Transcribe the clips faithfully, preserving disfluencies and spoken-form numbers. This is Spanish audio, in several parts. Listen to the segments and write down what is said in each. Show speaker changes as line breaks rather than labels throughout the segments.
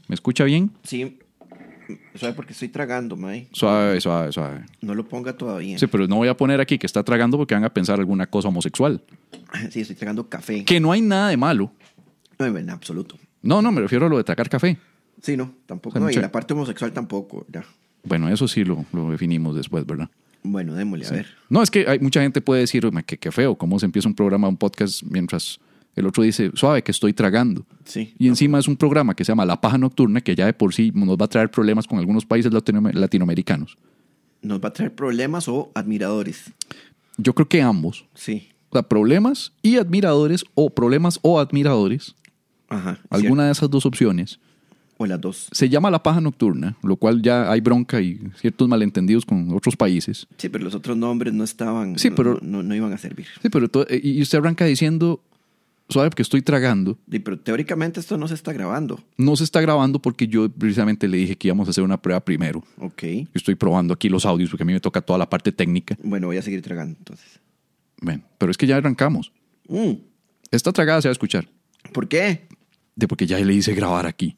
¿Me escucha bien?
Sí. Suave porque estoy tragando, mae.
Suave, suave, suave.
No lo ponga todavía.
Sí, pero no voy a poner aquí que está tragando porque van a pensar alguna cosa homosexual.
Sí, estoy tragando café.
Que no hay nada de malo.
No, en absoluto.
No, no, me refiero a lo de tragar café.
Sí, no, tampoco.
O sea,
No,
mucha...
y la parte homosexual tampoco, ya.
Bueno, eso sí lo, lo definimos después, ¿verdad?
Bueno, démosle,
Sí.
a ver.
No, es que hay mucha gente puede decir, que qué feo, cómo se empieza un programa, un podcast, mientras el otro dice, suave, que estoy tragando.
Sí.
Y encima es un programa que se llama La Paja Nocturna, que ya de por sí nos va a traer problemas con algunos países latino- latinoamericanos.
¿Nos va a traer problemas o admiradores?
Yo creo que ambos.
Sí.
O sea, problemas y admiradores, o problemas o admiradores,
Ajá.
alguna de esas dos opciones.
O las dos.
Se llama La Paja Nocturna, lo cual ya hay bronca y ciertos malentendidos con otros países.
Sí, pero los otros nombres no estaban.
Sí,
no,
pero-
No, no, no iban a servir.
Sí, pero to- y usted arranca diciendo, suave, porque estoy tragando.
Sí, pero teóricamente esto no se está grabando.
No se está grabando porque yo precisamente le dije que íbamos a hacer una prueba primero.
Ok.
Yo estoy probando aquí los audios porque a mí me toca toda la parte técnica.
Bueno, voy a seguir tragando entonces.
Bueno, pero es que ya arrancamos.
Mm,
Esta tragada se va a escuchar.
¿Por qué?
De porque ya le hice grabar aquí.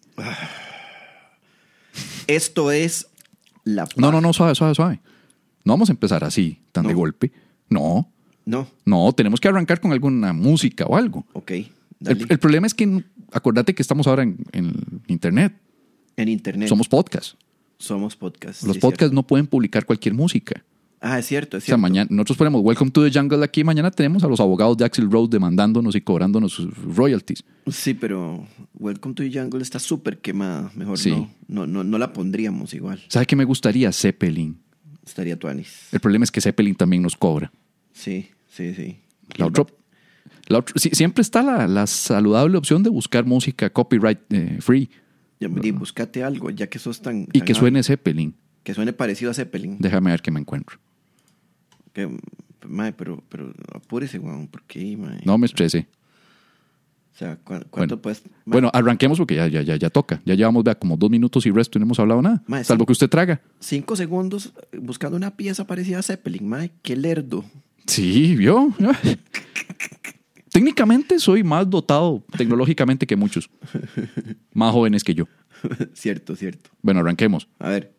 Esto es la...
No, no, no, suave, suave, suave. No vamos a empezar así, tan de
No.
golpe. No,
No.
no, tenemos que arrancar con alguna música o algo.
Ok. Dale.
El, el problema es que, acordate que estamos ahora en, en internet.
En internet.
Somos podcast.
Somos podcast.
Los
sí,
podcasts
cierto.
no pueden publicar cualquier música.
Ah, es cierto, es
O sea,
cierto.
mañana nosotros ponemos Welcome to the Jungle aquí, mañana tenemos a los abogados de Axl Rose demandándonos y cobrándonos sus royalties.
Sí, pero Welcome to the Jungle está súper quemada. Mejor
Sí.
no, no, no. No la pondríamos igual.
¿Sabe qué me gustaría? Zeppelin.
Estaría tuanis.
El problema es que Zeppelin también nos cobra.
Sí, sí, sí.
La otra, la otra- sí, siempre está la, la saludable opción de buscar música copyright eh, free
Ya, di, búscate algo, ya que sos tan...
y
tan
que
hábil.
suene Zeppelin.
Que suene parecido a Zeppelin.
Déjame ver qué me encuentro.
Que, mae, pero, pero apúrese, weón. ¿Por qué, mae?
No me estrese.
O sea, ¿cu- ¿cuánto
Bueno,
puedes...? mae?
Bueno, arranquemos porque ya, ya, ya, ya toca. Ya llevamos, vea, como dos minutos y resto y no hemos hablado nada.
Mae,
Salvo
sí.
que usted traga.
Cinco segundos buscando una pieza parecida a Zeppelin, mae. Qué lerdo.
Sí, ¿vio? Técnicamente soy más dotado tecnológicamente que muchos. Más jóvenes que yo.
Cierto, cierto.
Bueno, arranquemos.
A ver.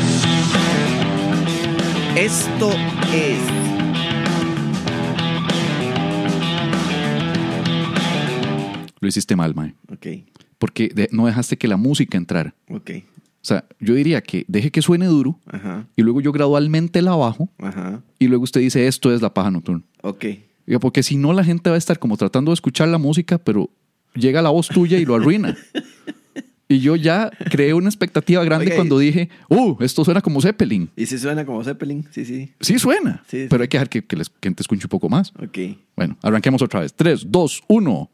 Esto es...
Lo hiciste mal, mae.
Ok,
Porque de- no dejaste que la música entrara.
ok.
O sea, yo diría que deje que suene duro
Ajá,
y luego yo gradualmente la bajo
ajá.
y luego usted dice esto es La Paja Nocturna.
Ok.
Diga, porque si no la gente va a estar como tratando de escuchar la música, pero llega la voz tuya y lo arruina. Y yo ya creé una expectativa grande
Ok.
cuando dije, uh, esto suena como Zeppelin.
¿Y si suena como Zeppelin? Sí, sí.
Sí suena,
Sí, sí.
pero hay que dejar que, que la gente escuche un poco más.
Ok.
Bueno, arranquemos otra vez. Tres, dos, uno.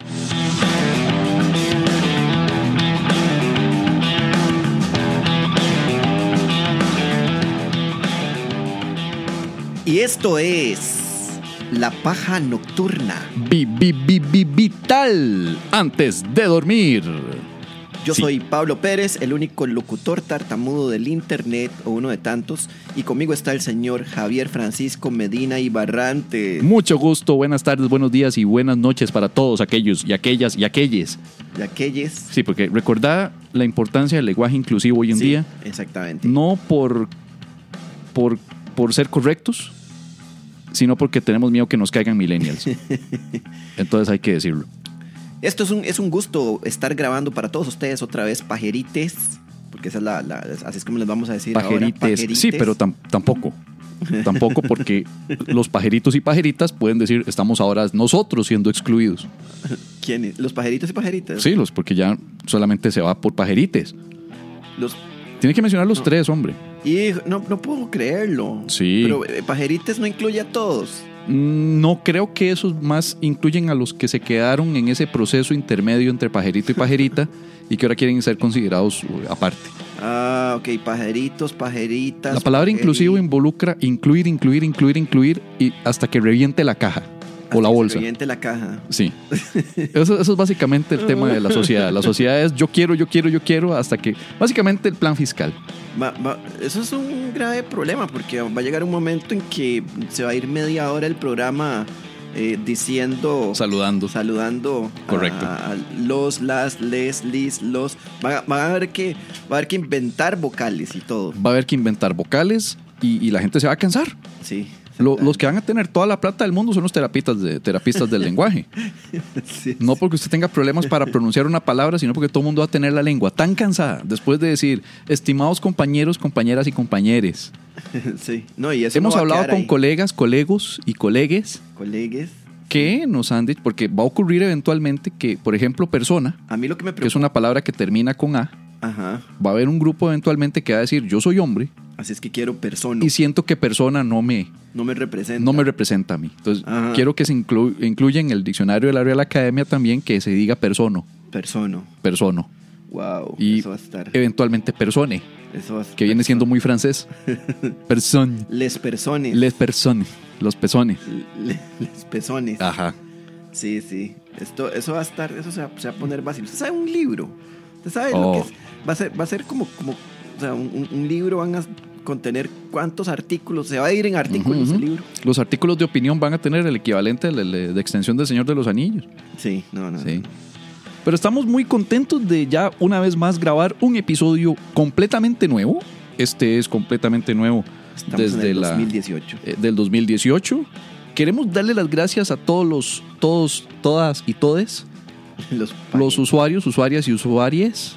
Y esto es... La Paja Nocturna.
Vi, vi, vi, vi, vital antes de dormir.
Yo
Sí.
soy Pablo Pérez, el único locutor tartamudo del internet, o uno de tantos, y conmigo está el señor Javier Francisco Medina Ibarrante.
Mucho gusto, buenas tardes, buenos días y buenas noches para todos aquellos y aquellas y aquelles.
De aquellos.
Sí, porque recordá la importancia del lenguaje inclusivo hoy en
Sí,
día,
exactamente.
no por, por, por ser correctos, sino porque tenemos miedo que nos caigan millennials. Entonces hay que decirlo.
Esto es un, es un gusto estar grabando para todos ustedes otra vez pajerites, porque esa es la, la- así es como les vamos a decir
Pajerites.
ahora. Pajerites.
Sí, pero tam- tampoco. Tampoco porque los pajeritos y pajeritas pueden decir estamos ahora nosotros siendo excluidos.
¿Quiénes? Los pajeritos y pajeritas.
Sí, los, porque ya solamente se va por pajerites.
Los,
Tiene que mencionar los tres, hombre.
y no, no puedo creerlo.
Sí.
Pero eh, pajerites no incluye a todos.
No creo que esos más incluyen a los que se quedaron en ese proceso intermedio entre pajerito y pajerita y que ahora quieren ser considerados uh, aparte.
Ah, ok, pajeritos, pajeritas.
La palabra
pajeri-
inclusivo involucra incluir, incluir, incluir, incluir y hasta que reviente la caja o
hasta
la
que se
bolsa.
reviente la caja.
Sí. Eso, eso es básicamente el tema de la sociedad. La sociedad es yo quiero, yo quiero, yo quiero, hasta que... Básicamente el plan fiscal.
Va- va- eso es un grave problema porque va a llegar un momento en que se va a ir media hora el programa eh, diciendo...
Saludando.
Saludando.
Correcto.
A, a los, las, les, lis, los. Van a, van a haber que, va a haber que inventar vocales y todo.
Va a haber que inventar vocales y, y la gente se va a cansar.
Sí.
Lo, los que van a tener toda la plata del mundo son los terapistas, de, terapistas del lenguaje.
Sí,
No porque usted tenga problemas para pronunciar una palabra, sino porque todo el mundo va a tener la lengua tan cansada después de decir, estimados compañeros, compañeras y compañeres.
Sí. No, y eso
Hemos
no va a
hablado
quedar
con
ahí.
colegas, colegos y colegues
Colegues.
que nos han dicho, porque va a ocurrir eventualmente que, por ejemplo, persona,
A mí lo que me
que es
preocupa.
una palabra que termina con A,
Ajá.
va a haber un grupo eventualmente que va a decir, yo soy hombre
Así es que quiero persona.
y siento que persona no me,
No me representa.
no me representa a mí. Entonces,
Ajá.
quiero que se inclu- incluya en el diccionario de la Real Academia también que se diga persono,
Persona.
persono.
Wow.
Y
eso va a estar.
eventualmente persone,
Eso va a estar.
que viene siendo muy francés. Person.
Les persones.
Les personnes. Los pezones.
Le- les pezones.
Ajá.
Sí, sí. Esto, eso va a estar, eso se va, se va a poner fácil. ¿Usted sabe un libro? ¿Usted sabe
Oh.
lo que es? Va a ser, va a ser como, como o sea, un, un libro van a contener cuántos artículos. Se va a ir en artículos
Ujú,
el
ujú.
libro.
Los artículos de opinión van a tener el equivalente de, de- de extensión del Señor de los Anillos.
Sí, no, no.
Sí. Pero estamos muy contentos de ya una vez más grabar un episodio completamente nuevo. Este es completamente nuevo
Estamos
desde
en el
la,
dos mil dieciocho.
eh, del dos mil dieciocho. Queremos darle las gracias a todos los, todos, todas y todes,
Los,
los usuarios, usuarias y usuarias.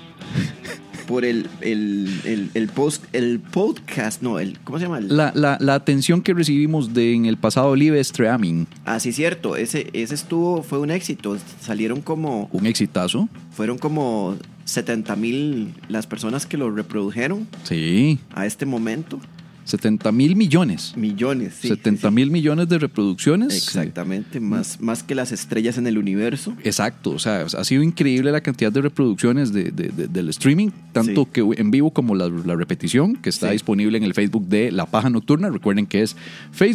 por el, el, el, el post, el podcast, no, el, ¿cómo se llama? El,
La, la, la atención que recibimos de, en el pasado live streaming,
ah, sí, cierto. Ese, ese estuvo, fue un éxito. Salieron como,
un exitazo.
fueron como setenta mil las personas que lo reprodujeron
Sí,
a este momento.
setenta mil millones.
Millones, sí.
setenta mil millones de reproducciones.
Exactamente, más, más que las estrellas en el universo.
Exacto, o sea, ha sido increíble la cantidad de reproducciones de, de- de- del streaming, tanto
Sí.
que en vivo como la, la repetición, que está
Sí.
disponible en el Facebook de La Paja Nocturna. Recuerden que es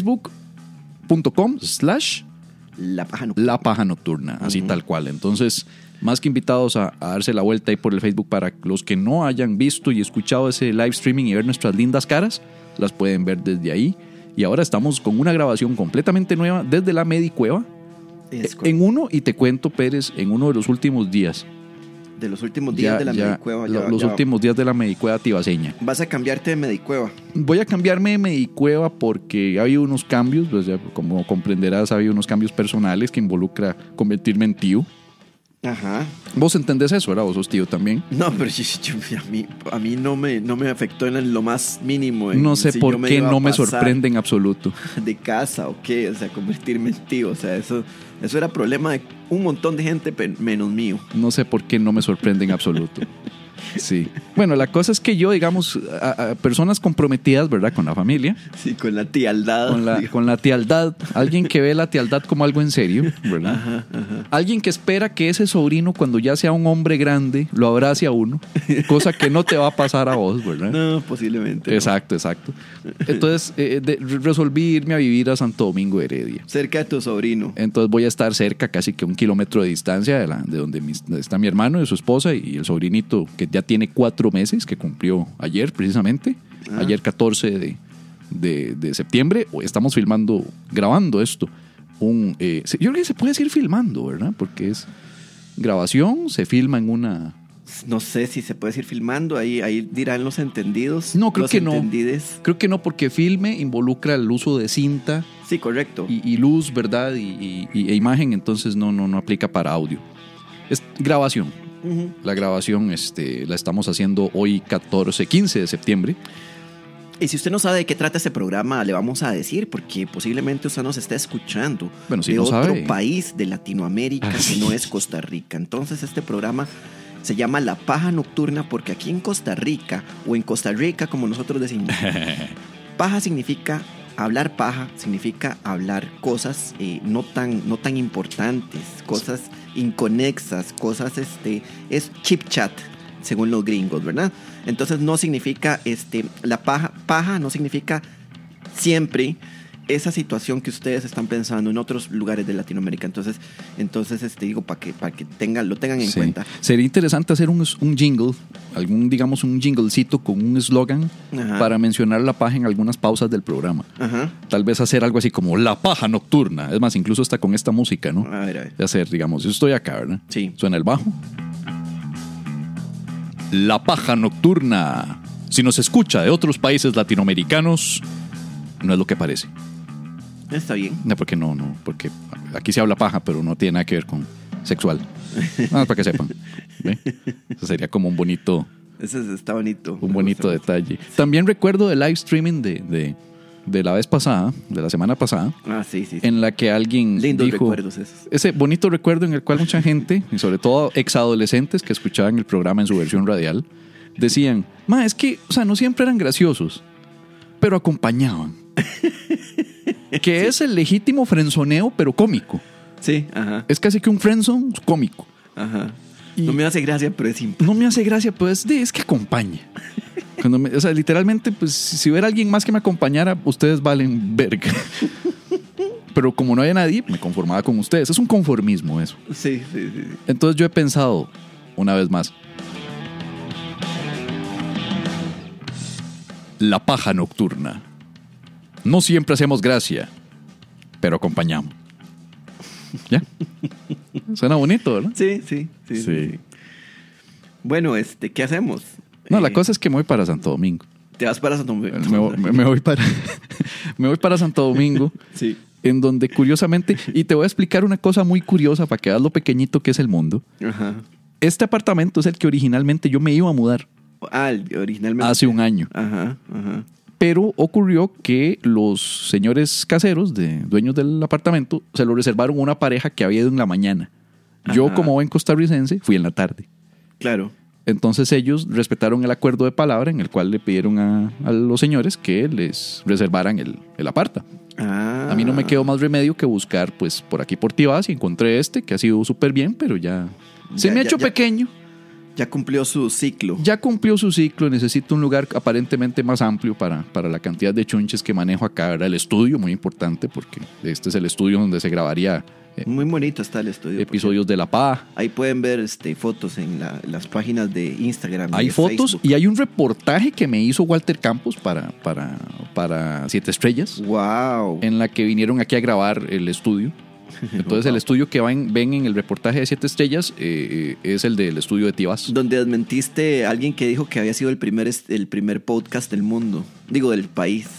facebook.com slash
La paja no.
La Paja Nocturna, así tal cual. Entonces, más que invitados a, a darse la vuelta ahí por el Facebook para los que no hayan visto y escuchado ese live streaming y ver nuestras lindas caras, las pueden ver desde ahí. Y ahora estamos con una grabación completamente nueva desde la Medicueva.
Es
En uno, y te cuento, Pérez, en uno de los últimos días.
de los últimos días
Ya-
de la
ya,
Medicueva.
lo-
ya-
los
ya-
últimos días de la Medicueva tibaseña.
Vas a cambiarte de Medicueva.
Voy a cambiarme de Medicueva porque ha habido unos cambios, pues ya como comprenderás, ha habido unos cambios personales que involucra convertirme en tío.
Ajá.
Vos entendés eso, ¿verdad? Vos sos tío también.
No, pero yo- yo- a mí, a mí no, me, no me afectó en lo más mínimo. en
No sé
si
por
yo
qué
iba a
no me
pasar
sorprende en absoluto.
de casa o qué, o sea, convertirme en tío. O sea, eso, eso era problema de un montón de gente, pe- menos mío.
No sé por qué no me sorprende en absoluto. Sí. Bueno, la cosa es que yo, digamos, a, a personas comprometidas, ¿verdad? Con la familia,
Sí, con la tialdad.
con la,
digo.
con la tialdad, alguien que ve la tialdad como algo en serio, ¿verdad? Alguien que espera que ese sobrino, cuando ya sea un hombre grande, lo abrace a uno, cosa que no te va a pasar a vos, ¿verdad?
No, posiblemente. no.
Exacto, exacto. Entonces, eh, de- resolví irme a vivir a Santo Domingo de Heredia.
Cerca de tu sobrino.
Entonces voy a estar cerca, casi que un kilómetro de distancia de, la, de donde mis- está mi hermano y su esposa y el sobrinito que ya tiene cuatro meses, que cumplió ayer precisamente,
Ah.
ayer catorce de, de- de septiembre. Estamos filmando, grabando esto. Un, eh, se- yo creo que se puede decir filmando, ¿verdad? Porque es grabación, se filma en una...
No sé si se puede ir filmando. Ahí, ahí dirán los entendidos.
No, creo
los
que no.
entendides.
Creo que no, porque filme involucra el uso de cinta
Sí, correcto.
y, y luz, ¿verdad? Y, y- y- e imagen, entonces no, no, no aplica para audio. Es grabación.
Ujú.
La grabación este, la estamos haciendo hoy catorce, quince de septiembre.
Y si usted no sabe de qué trata este programa, le vamos a decir, porque posiblemente usted nos está escuchando
Bueno, si
de
no
otro
sabe.
país de Latinoamérica
Ah,
que
sí.
no es Costa Rica. Entonces este programa se llama La Paja Nocturna porque aquí en Costa Rica, o en Costa Rica como nosotros decimos, paja significa hablar paja, significa hablar cosas eh, no tan, no tan importantes, cosas inconexas, cosas, este, es chip chat, según los gringos, ¿verdad? Entonces no significa, este, la paja, paja no significa siempre esa situación que ustedes están pensando en otros lugares de Latinoamérica. Entonces, entonces este, digo, para que, para que tengan, lo tengan en
Sí.
cuenta.
Sería interesante hacer un, un jingle, algún, digamos, un jinglecito con un eslogan
Ajá.
para mencionar la paja en algunas pausas del programa.
Ajá.
Tal vez hacer algo así como la paja nocturna. Es más, incluso hasta con esta música, ¿no?
A ver, a ver.
De hacer, digamos, yo estoy acá, ¿verdad?
Sí.
Suena el bajo. La paja nocturna. Si nos escucha de otros países latinoamericanos, no es lo que parece.
Está bien.
No, porque no, no, porque aquí se habla paja, pero no tiene nada que ver con sexual. Nada más para que sepan. ¿Ve? Eso sería como un bonito,
Ese es- está bonito.
un
Me
bonito
gusta.
detalle. También recuerdo el live streaming de, de, de la vez pasada, de la semana pasada,
Ah, sí, sí. sí.
en la que alguien
Lindos
dijo,
recuerdos esos.
ese bonito recuerdo en el cual mucha gente, y sobre todo exadolescentes que escuchaban el programa en su versión radial, decían, ma, es que, o sea, no siempre eran graciosos, pero acompañaban. Que es el legítimo frenzoneo, pero cómico.
Sí, ajá.
Es casi que un friendzone cómico.
Ajá.
Y-
No me hace gracia, pero es simple.
No me hace gracia, pues, de, es que acompaña. Cuando me- o sea, literalmente, pues, si hubiera alguien más que me acompañara, ustedes valen verga. Pero como no había nadie, me conformaba con ustedes. Es un conformismo eso.
Sí, sí, sí.
Entonces yo he pensado, una vez más, la paja nocturna. No siempre hacemos gracia, pero acompañamos. ¿Ya? Suena bonito, ¿verdad?
Sí, sí, sí, sí,
Sí.
sí. Bueno, este, ¿qué hacemos?
No, la
Eh,
cosa es que me voy para Santo Domingo.
Te vas para Santo Domingo.
Me, voy- me- me voy para me voy para Santo Domingo,
Sí.
en donde curiosamente, y te voy a explicar una cosa muy curiosa para que veas lo pequeñito que es el mundo.
Ajá.
Este apartamento es el que originalmente yo me iba a mudar
Ah, el- originalmente.
hace un año.
Ajá, ajá.
Pero ocurrió que los señores caseros, de, dueños del apartamento, se lo reservaron a una pareja que había ido en la mañana. Yo,
Ajá.
como buen costarricense, fui en la tarde.
Claro.
Entonces ellos respetaron el acuerdo de palabra en el cual le pidieron a, a los señores que les reservaran el, el aparta.
Ah.
A mí no me quedó más remedio que buscar, pues, por aquí por Tibás y encontré este, que ha sido súper bien, pero ya se
Ya,
me ha
ya,
hecho
ya.
pequeño.
Ya cumplió su ciclo.
Ya cumplió su ciclo, necesito un lugar aparentemente más amplio para, para la cantidad de chunches que manejo acá. Era el estudio, muy importante, porque este es el estudio donde se grabaría eh,
Muy bonito está el estudio.
episodios de La Paja.
porque Ahí pueden ver este, fotos en la- las páginas de Instagram. y
Hay
de
fotos
Facebook.
y hay un reportaje que me hizo Walter Campos para, para, para Siete Estrellas,
Wow.
en la que vinieron aquí a grabar el estudio. Entonces el estudio que van- ven en el reportaje de Siete Estrellas eh, eh, es el del estudio de Tibás.
Donde desmentiste a alguien que dijo que había sido el primer, est- el primer podcast del mundo. Digo, del país.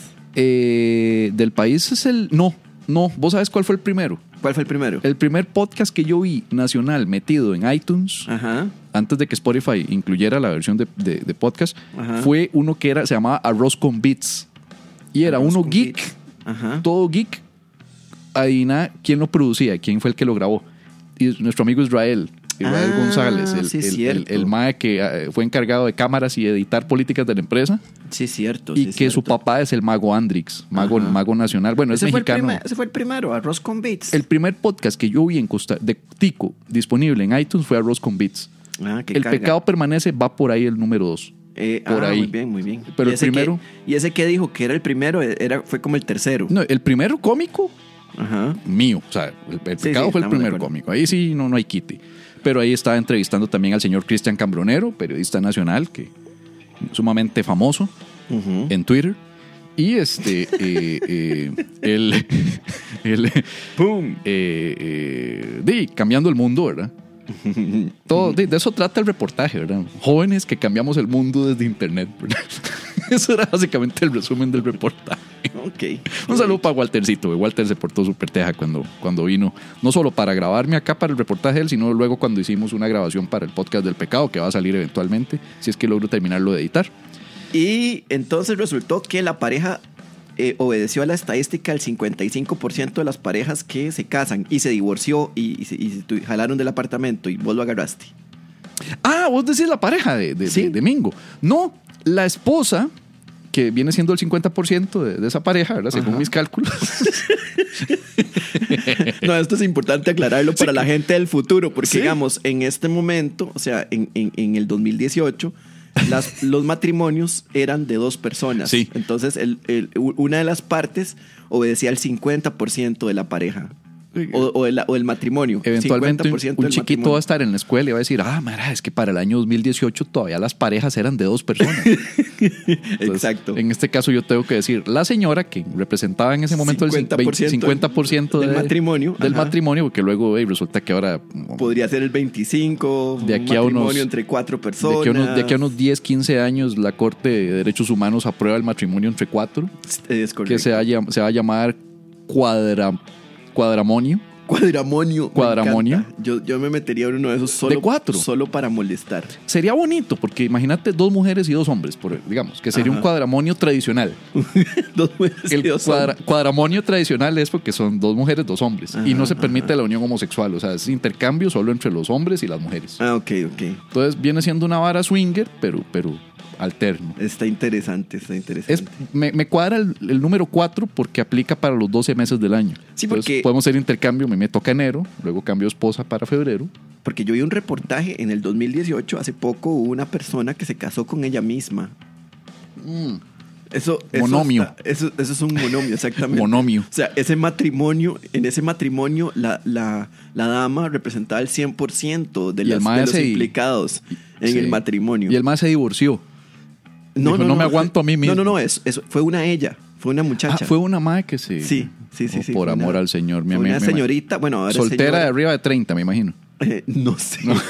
Eh, del país es el... No, no, ¿vos sabes cuál fue el primero?
¿Cuál fue el primero?
El primer podcast que yo vi nacional metido en iTunes,
Ajá.
antes de que Spotify incluyera la versión de, de- de podcast,
Ajá.
fue uno que era, se llamaba Arroz con Beats. Y era
Arroz
uno
con
geek,
Beats. Ajá.
todo geek. Adivina quién lo producía, quién fue el que lo grabó. Y nuestro amigo Israel, Israel
Ah,
González, el,
sí,
el, el,
cierto.
el mae que eh, fue encargado de cámaras y editar políticas de la empresa.
Sí, es cierto.
Y
sí es
que su
cierto.
papá es el mago Andrix, mago,
Ajá.
mago nacional. Bueno, es
Ese fue, el
mexicano.
primer- ese fue el primero, Arroz con Beats.
El primer podcast que yo vi en Costa de Tico disponible en iTunes fue Arroz con Beats.
Ah, qué
El
carga.
pecado permanece, va por ahí el número dos.
Eh,
por
ah,
ahí.
Muy bien, muy bien.
Pero
¿Y
el
ese
primero-
que- y ese que dijo que era el primero, era, fue como el tercero.
No, el primero cómico
Ajá.
mío. O sea, el, el
Sí,
pecado
sí,
fue el
estamos de
primer
acuerdo.
cómico. Ahí sí no, no hay quite. Pero ahí estaba entrevistando también al señor Cristian Cambronero, periodista nacional, que sumamente famoso
Ujú.
en Twitter. Y este, eh, eh, él, él,
¡Pum!
eh, eh, di, cambiando el mundo, ¿verdad? Todo, de, de eso trata el reportaje, ¿verdad? Jóvenes que cambiamos el mundo desde internet, ¿verdad? Eso era básicamente el resumen del reportaje.
Ok.
Un saludo para Waltercito. Walter se portó súper teja cuando, cuando vino, no solo para grabarme acá para el reportaje de él, sino luego cuando hicimos una grabación para el podcast del pecado, que va a salir eventualmente, si es que logro terminarlo de editar.
Y entonces resultó que la pareja eh, obedeció a la estadística del cincuenta y cinco por ciento de las parejas que se casan y se divorció y, y se, y se tu- jalaron del apartamento y vos lo agarraste.
Ah, vos decís la pareja de, de,
Sí.
de- de Mingo. No, la esposa, que viene siendo el cincuenta por ciento de, de esa pareja, ¿verdad? Según
Ajá.
mis cálculos.
No, esto es importante aclararlo para la gente del futuro, porque
Sí.
digamos, en este momento, o sea, en, en, en el dos mil dieciocho, las, los matrimonios eran de dos personas.
Sí.
Entonces, el, el, una de las partes obedecía al cincuenta por ciento de la pareja. O, o, el, o el matrimonio.
Eventualmente un, un
del
chiquito
matrimonio.
va a estar en la escuela y va a decir, ah, mira, es que para el año dos mil dieciocho todavía las parejas eran de dos personas. Entonces,
exacto.
En este caso yo tengo que decir, la señora que representaba en ese momento el
cincuenta por ciento,
cincuenta por ciento
del
de,
matrimonio.
Del
Ajá.
matrimonio, porque luego hey, resulta que ahora...
Podría ser el veinticinco,
de aquí
un
a
matrimonio
unos,
entre cuatro personas.
De aquí, a unos, de aquí a unos diez, quince años la Corte de Derechos Humanos aprueba el matrimonio entre cuatro.
Es correcto.
Que se, haya, se va a llamar cuadra, cuadramonio.
Cuadramonio.
Cuadramonio.
Me yo, yo me metería en uno de esos solo,
de cuatro.
Solo para molestar.
Sería bonito, porque imagínate dos mujeres y dos hombres, por, digamos, que sería Ajá. un cuadramonio tradicional.
dos mujeres
El
y dos
cuadra,
hombres.
Cuadramonio tradicional es porque son dos mujeres, dos hombres.
Ajá,
y no se permite
ajá.
la unión homosexual. O sea, es intercambio solo entre los hombres y las mujeres.
Ah, ok, ok.
Entonces viene siendo una vara swinger, pero... pero alterno.
Está interesante, está interesante.
Es, me, me cuadra el, el número cuatro porque aplica para los doce meses del año.
Sí,
Entonces,
porque...
podemos hacer intercambio, me meto a enero, luego cambio esposa para febrero.
Porque yo vi un reportaje en el dos mil dieciocho, hace poco hubo una persona que se casó con ella misma.
Mm.
Eso, eso,
monomio.
Está, eso, eso es un monomio, exactamente.
Monomio.
O sea, ese matrimonio, en ese matrimonio, la, la, la dama representaba el cien por ciento de, las, de los implicados y, en sí. el matrimonio.
Y el más se divorció.
No,
Dijo,
no,
no,
no
me aguanto a mí mismo.
No, no, no, eso, eso fue una ella, fue una muchacha.
Ah, fue una madre que se...
Sí, sí, sí.
Oh,
sí
por amor
una,
al Señor. Mi,
una
mi,
señorita, bueno, ahora
soltera
señora,
de arriba de treinta, me imagino.
Eh, no sé.
No.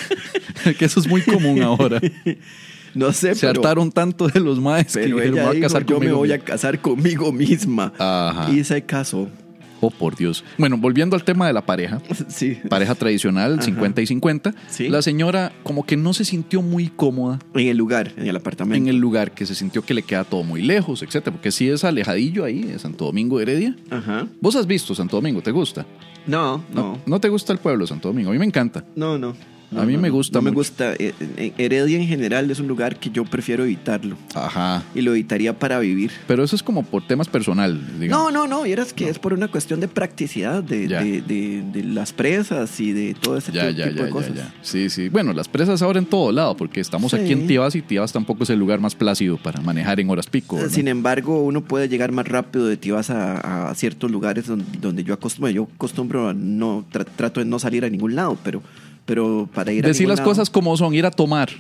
Que eso es muy común ahora.
No sé,
Se
pero,
hartaron tanto de los maes que
pero
dijeron,
ella
me voy a
dijo,
casar
yo
conmigo
me voy
mismo.
a casar conmigo misma.
Ajá.
Y se casó.
Oh, por Dios. Bueno, volviendo al tema de la pareja.
Sí.
Pareja tradicional, Ajá. cincuenta y cincuenta.
Sí.
La señora como que no se sintió muy cómoda.
En el lugar, en el apartamento.
En el lugar, que se sintió que le queda todo muy lejos, etcétera. Porque sí es alejadillo ahí, de Santo Domingo de Heredia.
Ajá.
¿Vos has visto Santo Domingo? ¿Te gusta?
No, no.
No, no te gusta el pueblo de Santo Domingo. A mí me encanta.
No, no. No,
a mí
no,
me gusta
No me
mucho.
gusta. Heredia en general es un lugar que yo prefiero evitarlo.
Ajá.
Y lo evitaría para vivir.
Pero eso es como por temas personales, digamos.
No, no, no. Y eras que no. es por una cuestión de practicidad de, de, de, de las presas y de todo ese
ya,
tipo,
ya,
tipo
ya,
de cosas.
Ya, ya. Sí, sí. Bueno, las presas ahora en todo lado, porque estamos sí. aquí en Tibás y Tibás tampoco es el lugar más plácido para manejar en horas pico, ¿verdad?
Sin embargo, uno puede llegar más rápido de Tibás a, a ciertos lugares donde, donde yo acostumbro. Yo acostumbro a no, tra, trato de no salir a ningún lado, pero... Pero para ir a
decir las
lado,
cosas como son, ir a tomar.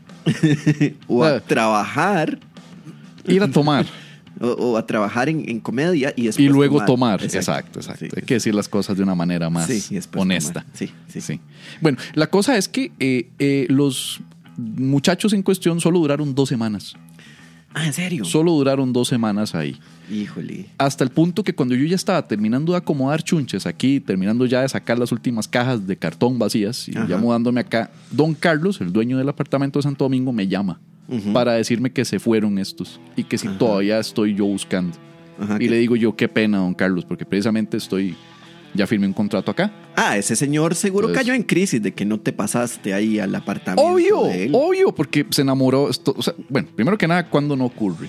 o a trabajar.
Ir a tomar.
o, o a trabajar en, en comedia y después
Y luego tomar. tomar.
Exacto,
exacto. exacto.
Sí,
Hay que decir las cosas de una manera más
sí,
honesta.
Sí, sí,
sí. Bueno, la cosa es que eh, eh, los muchachos en cuestión solo duraron dos semanas.
Ah, ¿en serio?
Solo duraron dos semanas ahí.
Híjole.
Hasta el punto que cuando yo ya estaba terminando de acomodar chunches aquí, terminando ya de sacar las últimas cajas de cartón vacías y Ajá. ya mudándome acá, don Carlos, el dueño del apartamento de Santo Domingo, me llama uh-huh. para decirme que se fueron estos y que si Ajá. todavía estoy yo buscando. Ajá, y ¿qué? Le digo yo, qué pena, don Carlos, porque precisamente estoy... Ya firmé un contrato acá.
Ah, ese señor seguro Entonces, cayó en crisis de que no te pasaste ahí al apartamento.
Obvio,
de él.
obvio, porque se enamoró. Esto, o sea, bueno, primero que nada, ¿cuándo no ocurre?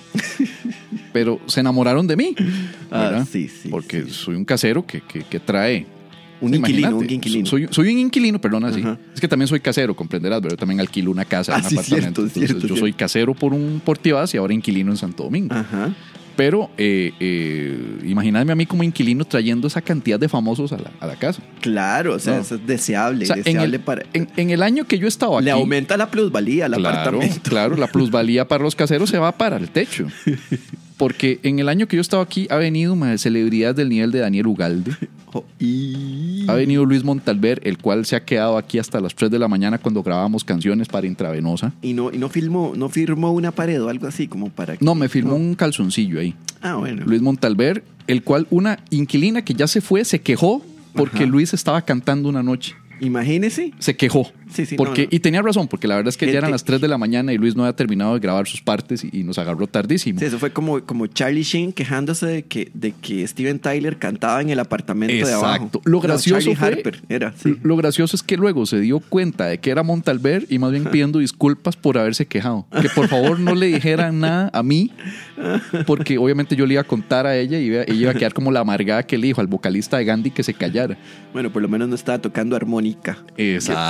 Pero se enamoraron de mí.
Ah, sí, sí.
Porque
sí.
soy un casero que, que, que trae.
Un inquilino, un inquilino.
Soy, soy un inquilino, perdona, sí. Es que también soy casero, comprenderás, pero yo también alquilo una casa,
ah,
un
sí,
apartamento.
Cierto,
Entonces,
cierto,
yo
cierto.
soy casero por un por Tibás y ahora inquilino en Santo Domingo.
Ajá.
Pero eh, eh, imaginadme a mí como inquilino trayendo esa cantidad de famosos a la, a la casa.
Claro, o sea, no. eso es deseable.
O sea,
deseable
en, el,
para...
en, en el año que yo estaba aquí...
Le aumenta la plusvalía al
claro,
apartamento.
Claro, la plusvalía para los caseros se va para el techo. Porque en el año que yo estaba aquí ha venido una celebridad del nivel de Daniel Ugalde.
Oh, y...
Ha venido Luis Montalver, el cual se ha quedado aquí hasta las tres de la mañana cuando grabábamos canciones para Intravenosa.
¿Y no, y no, filmó, no firmó una pared o algo así como para...? Que...
No, me firmó
no.
un calzoncillo ahí.
Ah, bueno.
Luis Montalver, el cual una inquilina que ya se fue se quejó porque Ajá. Luis estaba cantando una noche.
Imagínese.
Se quejó.
Sí, sí,
porque,
no, no.
Y tenía razón, porque la verdad es que
Gente.
ya eran las tres de la mañana y Luis no había terminado de grabar sus partes y, y nos agarró tardísimo.
Sí, eso fue como, como Charlie Sheen quejándose de que, de que Steven Tyler cantaba en el apartamento
Exacto.
de abajo.
Lo gracioso
no,
fue,
Harper era, sí.
Lo gracioso es que luego se dio cuenta de que era Montalver y más bien pidiendo disculpas por haberse quejado. Que por favor no le dijeran nada a mí, porque obviamente yo le iba a contar a ella y ella iba a quedar como la amargada que le dijo al vocalista de Gandhi que se callara.
Bueno, por lo menos no estaba tocando armónica.
Exacto.
Que, que, fue, que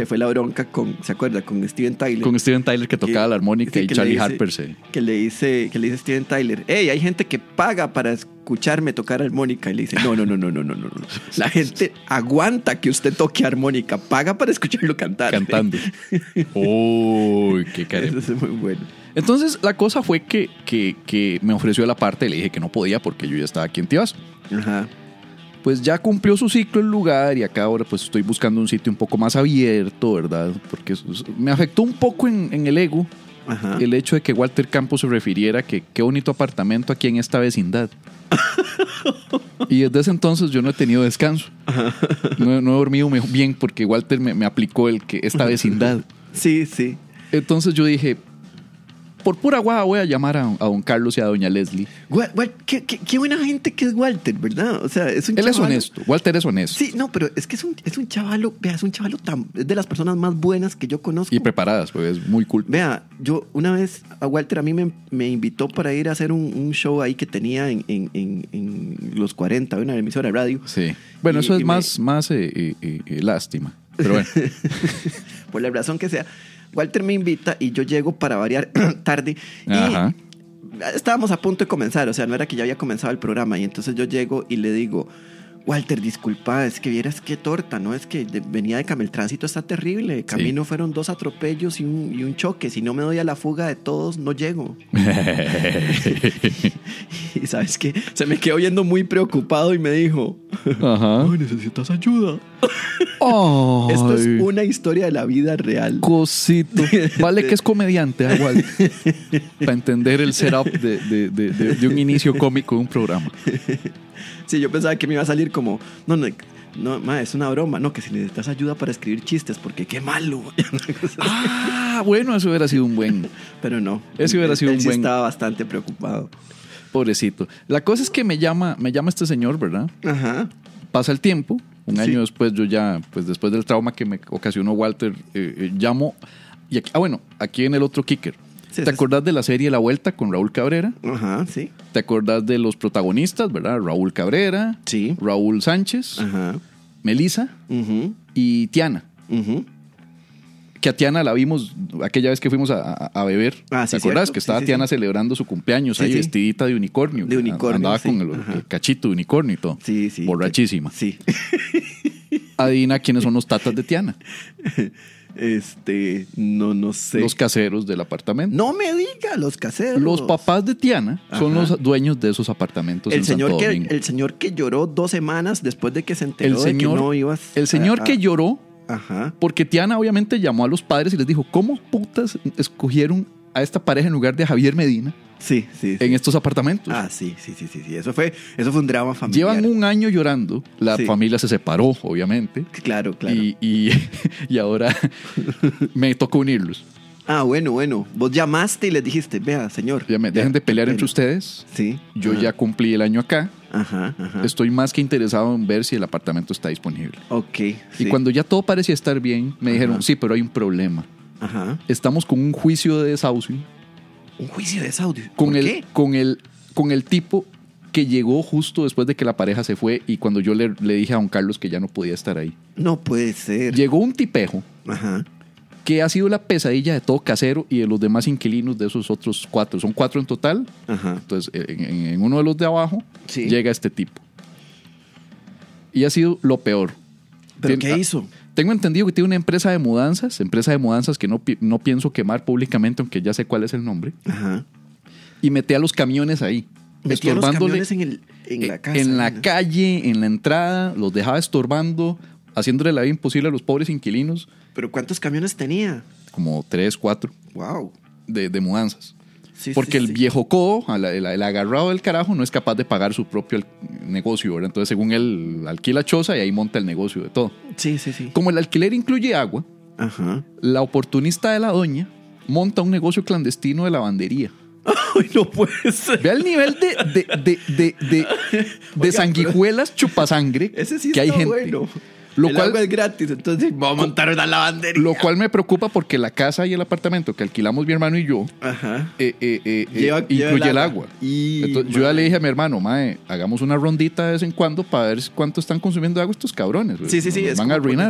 fue la bronca con, ¿se acuerda? Con Steven Tyler.
Con Steven Tyler que tocaba
que,
la armónica
sí,
y
que
Charlie
dice,
Harper se...
Que le dice, que le dice Steven Tyler, hey, hay gente que paga para escucharme tocar armónica. Y le dice, no, no, no, no, no, no, no. La gente aguanta que usted toque armónica, paga para escucharlo cantar.
Cantando. Uy, qué caramba.
Eso es muy bueno.
Entonces la cosa fue que, que, que me ofreció la parte y le dije que no podía porque yo ya estaba aquí en Tibás.
Ajá.
Pues ya cumplió su ciclo el lugar y acá ahora pues estoy buscando un sitio un poco más abierto, ¿verdad? Porque me afectó un poco en, en el ego. Ajá. El hecho de que Walter Campos se refiriera que qué bonito apartamento aquí en esta vecindad. Y desde ese entonces yo no he tenido descanso. No, no he dormido bien porque Walter me, me aplicó el que esta vecindad.
Sí, sí.
Entonces yo dije, por pura guada voy a llamar a, a don Carlos y a doña Leslie.
What, what, qué, qué, qué buena gente que es Walter, ¿verdad? O sea, es un
Él
chavalo.
es honesto, Walter es honesto.
Sí, no, pero es que es un, es un chavalo, vea, es un chavalo tan, es de las personas más buenas que yo conozco.
Y preparadas, pues es muy cool.
Vea, yo una vez a Walter a mí me, me invitó para ir a hacer un, un show ahí que tenía en, en, en, en los cuarenta, una emisora de radio.
Sí. Bueno,
y,
eso es
me...
más, más eh, eh, eh, lástima. Pero bueno.
Por la razón que sea. Walter me invita y yo llego para variar tarde. Y
Ajá.
estábamos a punto de comenzar, o sea, no era que ya había comenzado el programa. Y entonces yo llego y le digo, Walter, disculpa, es que vieras qué torta, ¿no? Es que de, venía de Cam, el tránsito está terrible. Camino sí. Fueron dos atropellos y un, y un choque. Si no me doy a la fuga de todos, no llego. Y ¿sabes qué? Se me quedó viendo muy preocupado y me dijo,
ajá.
Oh, necesitas ayuda.
Oh,
esto es una historia de la vida real.
Cosito. Vale que es comediante, ¿eh, Walter? Para entender el setup de, de, de, de, de un inicio cómico de un programa.
Sí, yo pensaba que me iba a salir como, no, no, no, ma, es una broma. No, que si necesitas ayuda para escribir chistes, porque qué malo.
Ah, bueno, eso hubiera sido un buen.
Pero no.
Eso hubiera sido
él,
un
él
buen.
Sí estaba bastante preocupado.
Pobrecito. La cosa es que me llama, me llama este señor, ¿verdad?
Ajá.
Pasa el tiempo. Un
sí.
año después, yo ya, pues después del trauma que me ocasionó Walter, eh, eh, llamo. Y aquí, ah, bueno, aquí en el otro kicker. Sí, ¿Te acordás sí. de la serie La Vuelta con Raúl Cabrera?
Ajá, sí.
¿Te acordás de los protagonistas, verdad? Raúl Cabrera,
sí.
Raúl Sánchez,
ajá.
Melissa
uh-huh.
y Tiana.
Uh-huh.
Que a Tiana la vimos aquella vez que fuimos a, a, a beber.
Ah, sí,
¿te acordás?
Cierto.
Que estaba
sí, sí,
Tiana
sí.
celebrando su cumpleaños
sí,
ahí
sí.
vestidita de unicornio.
De unicornio.
Andaba
sí.
con el, el cachito de unicornio y todo.
Sí, sí.
Borrachísima.
Sí.
Adivina quiénes son los tatas de Tiana.
Este, no, no sé.
Los caseros del apartamento.
No me diga, los caseros.
Los papás de Tiana son Ajá. los dueños de esos apartamentos
el
en
señor
Santo
que,
Domingo.
El señor que lloró dos semanas después de que se enteró
el señor,
de que no ibas.
El señor a, a, que lloró
Ajá.
porque Tiana obviamente llamó a los padres y les dijo, ¿cómo putas escogieron a esta pareja en lugar de a Javier Medina?
Sí, sí, sí.
En estos apartamentos.
Ah, sí, sí, sí, sí, sí. Eso fue, eso fue un drama familiar.
Llevan un año llorando. La sí. familia se separó, obviamente.
Claro, claro.
Y, y, y ahora me tocó unirlos.
Ah, bueno, bueno. Vos llamaste y les dijiste, vea, señor.
Llame, dejen de pelear entre ustedes.
Sí.
Yo
ajá.
ya cumplí el año acá.
Ajá, ajá.
Estoy más que interesado en ver si el apartamento está disponible.
Ok.
Sí.
Y
cuando ya todo parecía estar bien, me ajá. dijeron, sí, pero hay un problema.
Ajá.
Estamos con un juicio de desahucio.
¿Un juicio de desahucio?
Con
¿Por
el,
qué?
Con el, con el tipo que llegó justo después de que la pareja se fue y cuando yo le, le dije a don Carlos que ya no podía estar ahí.
No puede ser.
Llegó un tipejo
Ajá.
que ha sido la pesadilla de todo casero y de los demás inquilinos de esos otros cuatro. Son cuatro en total.
Ajá.
Entonces, en, en uno de los de abajo
sí.
llega este tipo. Y ha sido lo peor.
¿Pero
Tien,
qué hizo?
Tengo entendido que tiene una empresa de mudanzas, empresa de mudanzas que no, no pienso quemar públicamente, aunque ya sé cuál es el nombre.
Ajá.
Y metía los camiones ahí.
Metía los camiones en, el, en la casa.
En la ¿no? calle, en la entrada, los dejaba estorbando, haciéndole la vida imposible a los pobres inquilinos.
¿Pero cuántos camiones tenía?
Como tres, cuatro.
Wow.
De, de mudanzas.
Sí,
Porque
sí,
el
sí.
viejo codo, el, el, el agarrado del carajo, no es capaz de pagar su propio negocio, ¿verdad? Entonces, según él, alquila choza y ahí monta el negocio de todo.
Sí, sí, sí.
Como el alquiler incluye agua,
ajá.
la oportunista de la doña monta un negocio clandestino de lavandería.
Ay, no puede ser.
Ve el nivel de, de, de, de, de, de
Oiga,
sanguijuelas chupasangre
ese sí
que hay
está
gente.
Bueno.
Lo
el
cual,
agua es gratis, entonces vamos a montar una lavandería.
Lo cual me preocupa porque la casa y el apartamento que alquilamos mi hermano y yo
Ajá.
eh, eh, eh,
lleva,
incluye
lleva el agua.
el agua.
Y,
entonces, yo ya le dije a mi hermano, mae, hagamos una rondita de vez en cuando para ver cuánto están consumiendo agua estos cabrones.
Sí, sí, sí.
Nos van a arruinar.
Poner,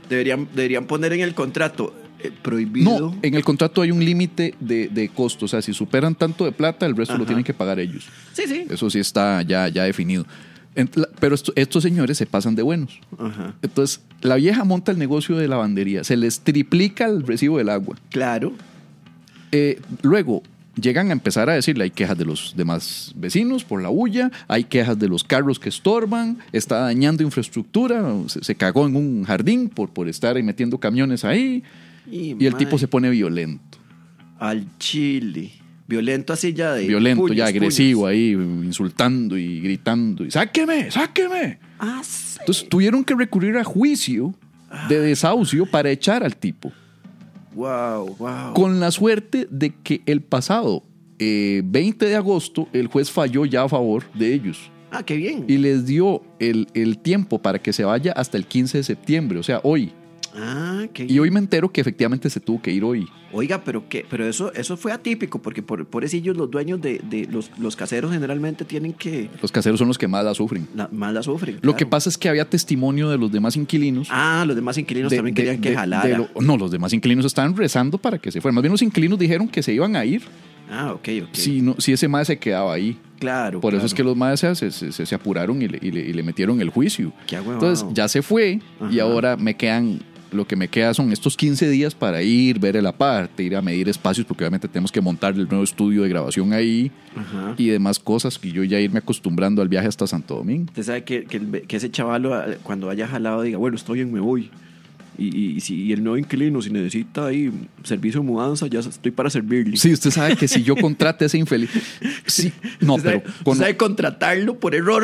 Deberían, deberían poner en el contrato eh, prohibido.
No, en el contrato hay un límite de, de costo. O sea, si superan tanto de plata, el resto
Ajá.
lo tienen que pagar ellos.
Sí, sí.
Eso sí está ya, ya definido. Ent- la- Pero esto- estos señores se pasan de buenos.
Ajá.
Entonces, la vieja monta el negocio de lavandería. Se les triplica el recibo del agua.
Claro.
Eh, luego llegan a empezar a decirle, hay quejas de los demás vecinos por la bulla, hay quejas de los carros que estorban, está dañando infraestructura, se, se cagó en un jardín por, por estar ahí metiendo camiones ahí,
Y,
y el
mae,
tipo se pone violento,
al chile. Violento así ya de.
violento,
puños,
ya agresivo
puños.
ahí, insultando y gritando, y ¡sáqueme, sáqueme!
Ah, sí.
Entonces tuvieron que recurrir a juicio de desahucio para echar al tipo.
Wow, wow.
Con la suerte de que el pasado eh, veinte de agosto el juez falló ya a favor de ellos
Ah, qué bien.
y les dio el, el tiempo para que se vaya hasta el quince de septiembre, o sea, hoy.
Ah, qué
Y
bien.
hoy me entero que efectivamente se tuvo que ir hoy.
Oiga, pero qué, pero eso, eso fue atípico, porque por, por eso ellos, los dueños de, de los, los caseros generalmente tienen que.
Los caseros son los que más la sufren.
La, más la sufren.
Lo
claro.
que pasa es que había testimonio de los demás inquilinos.
Ah, los demás inquilinos
de-
también
de-
querían que
de-
jalara.
de lo- no, los demás inquilinos estaban rezando para que se fueran. Más bien los inquilinos dijeron que se iban a ir
Ah, ok, ok.
si, no, si ese mae se quedaba ahí.
Claro.
Por eso
claro.
es que los maes se, se, se- se apuraron y le, y le- y le metieron el juicio.
Qué ahuevado.
Entonces ya se fue y
Ajá.
ahora me quedan, lo que me queda son estos quince días para ir, ver el aparte, ir a medir espacios, porque obviamente tenemos que montar el nuevo estudio de grabación ahí
Ajá.
y demás cosas, y yo ya irme acostumbrando al viaje hasta Santo Domingo.
Usted sabe que, que, el- que ese chavalo, eh, cuando haya jalado, diga, bueno, estoy bien, me voy. Y, y, y si y el nuevo inquilino, si necesita ahí servicio de mudanza, ya estoy para servirle.
Sí, usted sabe que si yo contrate a ese infeliz... Sí, no,
Usted
pero...
sabe,
con-
usted sabe contratarlo por error.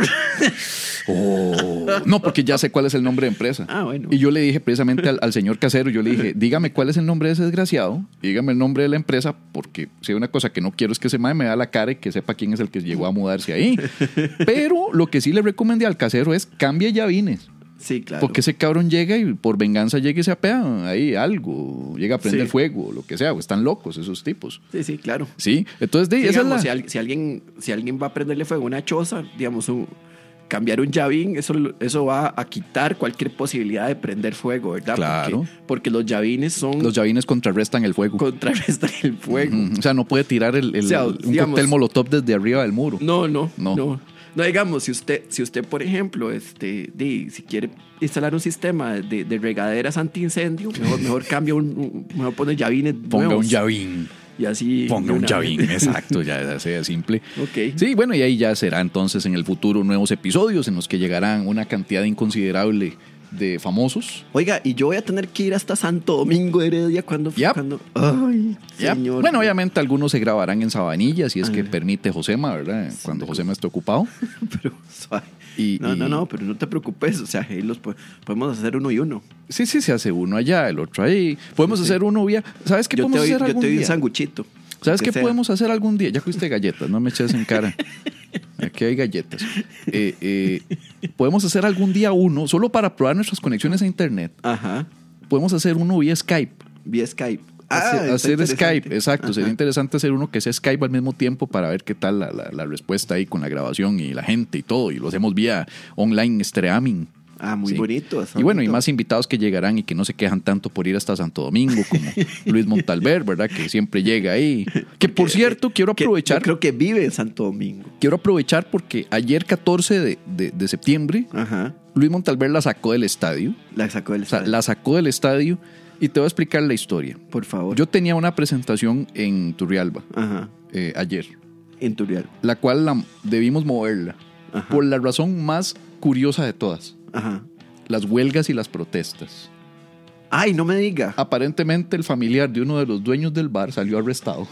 Oh, no, porque ya sé cuál es el nombre de empresa.
Ah, bueno.
Y yo le dije precisamente al, al señor casero, yo le dije, dígame cuál es el nombre de ese desgraciado, y dígame el nombre de la empresa, porque si hay una cosa que no quiero es que ese mae me da la cara y que sepa quién es el que llegó a mudarse ahí. Pero lo que sí le recomendé al casero es cambie llavines.
Sí, claro.
Porque ese cabrón llega y por venganza llega y se apea ahí algo, llega a prender
Sí.
fuego, lo que sea, o están locos esos tipos.
Sí, sí, claro.
Sí, entonces de
Sí,
esa es
digamos,
la-
si, al- si alguien, si alguien va a prenderle fuego a una choza, digamos, un- cambiar un llavín, eso, eso va a quitar cualquier posibilidad de prender fuego, ¿verdad?
Claro.
Porque, porque los llavines son
los llavines contrarrestan el fuego.
contrarrestan el fuego.
Ujú. O sea, no puede tirar el, el-
O sea,
un
digamos-
cóctel molotov desde arriba del muro.
No, no,
No.
no. No, digamos, si usted, si usted por ejemplo, este, di, si quiere instalar un sistema de, de regaderas antiincendio, mejor, mejor cambia un, un- mejor pone llavines
Ponga
nuevos.
un llavín.
Y así.
Ponga
de
un
una
llavín,
vez.
exacto, ya sea simple.
Ok.
Sí, bueno, y ahí ya será entonces en el futuro nuevos episodios en los que llegarán una cantidad inconsiderable de famosos.
Oiga, y yo voy a tener que ir hasta Santo Domingo de Heredia cuando.
Yep.
cuando ay,
Ya.
señor.
Bueno, obviamente algunos se grabarán en Sabanilla, si es que
Ah.
permite Josema, ¿verdad? Cuando Josema esté ocupado.
Pero, suave.
Y-
no, no,
y-
no, pero no te preocupes. O sea, ahí los po- podemos hacer uno y uno.
Sí, sí, se hace uno allá, el otro ahí. Podemos
Sí.
hacer uno vía. ¿Sabes qué
Yo te
podemos
doy,
hacer
yo
algún
te doy un
día?
sanguchito.
¿Sabes
que
qué
sea.
podemos hacer algún día? Ya que usted galletas, no me eches en cara. Aquí hay galletas. Eh, eh, podemos hacer algún día uno, solo para probar nuestras conexiones a internet.
Ajá.
Podemos hacer uno vía Skype.
Vía Skype.
Hacer,
está
hacer
interesante.
Skype, exacto.
Ajá.
Sería interesante hacer uno que sea Skype al mismo tiempo para ver qué tal la, la- la respuesta ahí con la grabación y la gente y todo. Y lo hacemos vía online streaming.
Ah, muy
Sí.
bonito. está
Y bueno, y
bonito.
más invitados que llegarán y que no se quejan tanto por ir hasta Santo Domingo, como Luis Montalver, ¿verdad? Que siempre llega ahí. Que por cierto, quiero
Que
aprovechar.
yo creo que vive en Santo Domingo.
Quiero aprovechar porque ayer catorce de, de- de septiembre,
Ajá.
Luis Montalver la sacó del estadio.
La sacó del
O sea,
estadio.
la sacó del estadio y te voy a explicar la historia.
Por favor.
Yo tenía una presentación en Turrialba
Ajá.
eh, ayer,
En Turial.
la cual la, debimos moverla
Ajá.
por la razón más curiosa de todas:
Ajá.
las huelgas y las protestas.
Ay, no me diga.
Aparentemente el familiar de uno de los dueños del bar salió arrestado,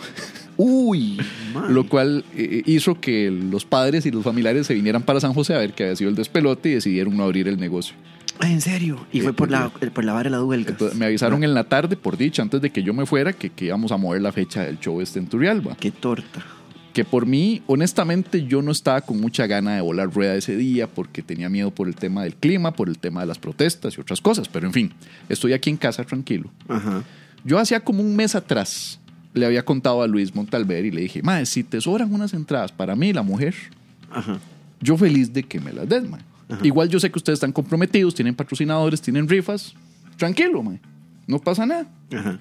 Uy, man.
lo cual eh, hizo que los padres y los familiares se vinieran para San José a ver qué había sido el despelote y decidieron no abrir el negocio.
Ah, ¿en serio? Y fue por la, por la vara de la huelga.
Entonces, me avisaron en la tarde, por dicha, antes de que yo me fuera, que, que íbamos a mover la fecha del show este en Turrialba.
Qué torta.
Que por mí, honestamente, yo no estaba con mucha gana de volar rueda ese día porque tenía miedo por el tema del clima, por el tema de las protestas y otras cosas. Pero en fin, estoy aquí en casa tranquilo.
Ajá.
Yo hacía como un mes atrás le había contado a Luis Montalver y le dije, mae, si te sobran unas entradas para mí, la mujer,
Ajá.
yo feliz de que me las des, mae. Igual yo sé que ustedes están comprometidos, tienen patrocinadores, tienen rifas. tranquilo, mae. No pasa nada.
Ajá.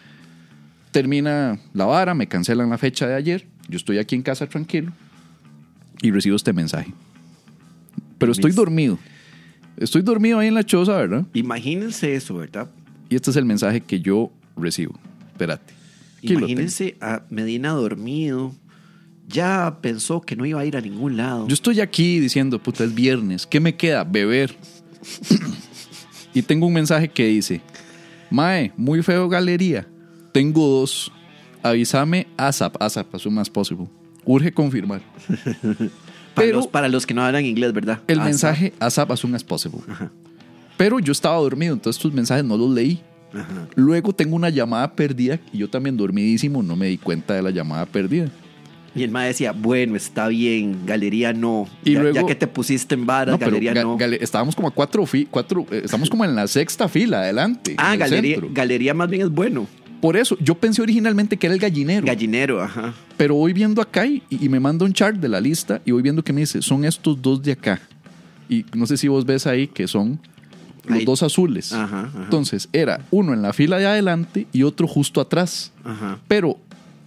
Termina la vara, me cancelan la fecha de ayer. Yo estoy aquí en casa tranquilo y recibo este mensaje. Pero estoy
Mis-
dormido. Estoy dormido ahí en la choza, ¿verdad?
Imagínense eso, ¿verdad?
Y este es el mensaje que yo recibo. Espérate. Aquí lo tengo.
Imagínense a Medina dormido. Ya pensó que no iba a ir a ningún lado.
Yo estoy aquí diciendo, puta, es viernes. ¿Qué me queda? Beber. Y tengo un mensaje que dice: mae, muy feo galería. Tengo dos. Avísame ASAP. ASAP, as soon as possible. Urge confirmar.
para,
Pero
los, para los que no hablan inglés, ¿verdad?
el
Ah,
mensaje ASAP, as soon as possible.
Ajá.
Pero yo estaba dormido, entonces estos mensajes no los leí.
Ajá.
Luego tengo una llamada perdida y yo también dormidísimo no me di cuenta de la llamada perdida.
Y el mae decía, bueno, está bien, galería no.
Y
ya,
luego-
ya que te pusiste en varas,
No, pero
galería
ga-
no.
gale- estábamos como a cuatro, fi- cuatro eh, estamos como en la sexta fila adelante.
ah,
en el
galería,
centro.
galería más bien es bueno.
Por eso, yo pensé originalmente que era el gallinero.
Gallinero, ajá.
Pero voy viendo acá y, y me manda un chart de la lista y voy viendo que me dice, son estos dos de acá. Y no sé si vos ves ahí que son los
Ahí.
dos azules.
Ajá, ajá.
Entonces, era uno en la fila de adelante y otro justo atrás.
Ajá.
Pero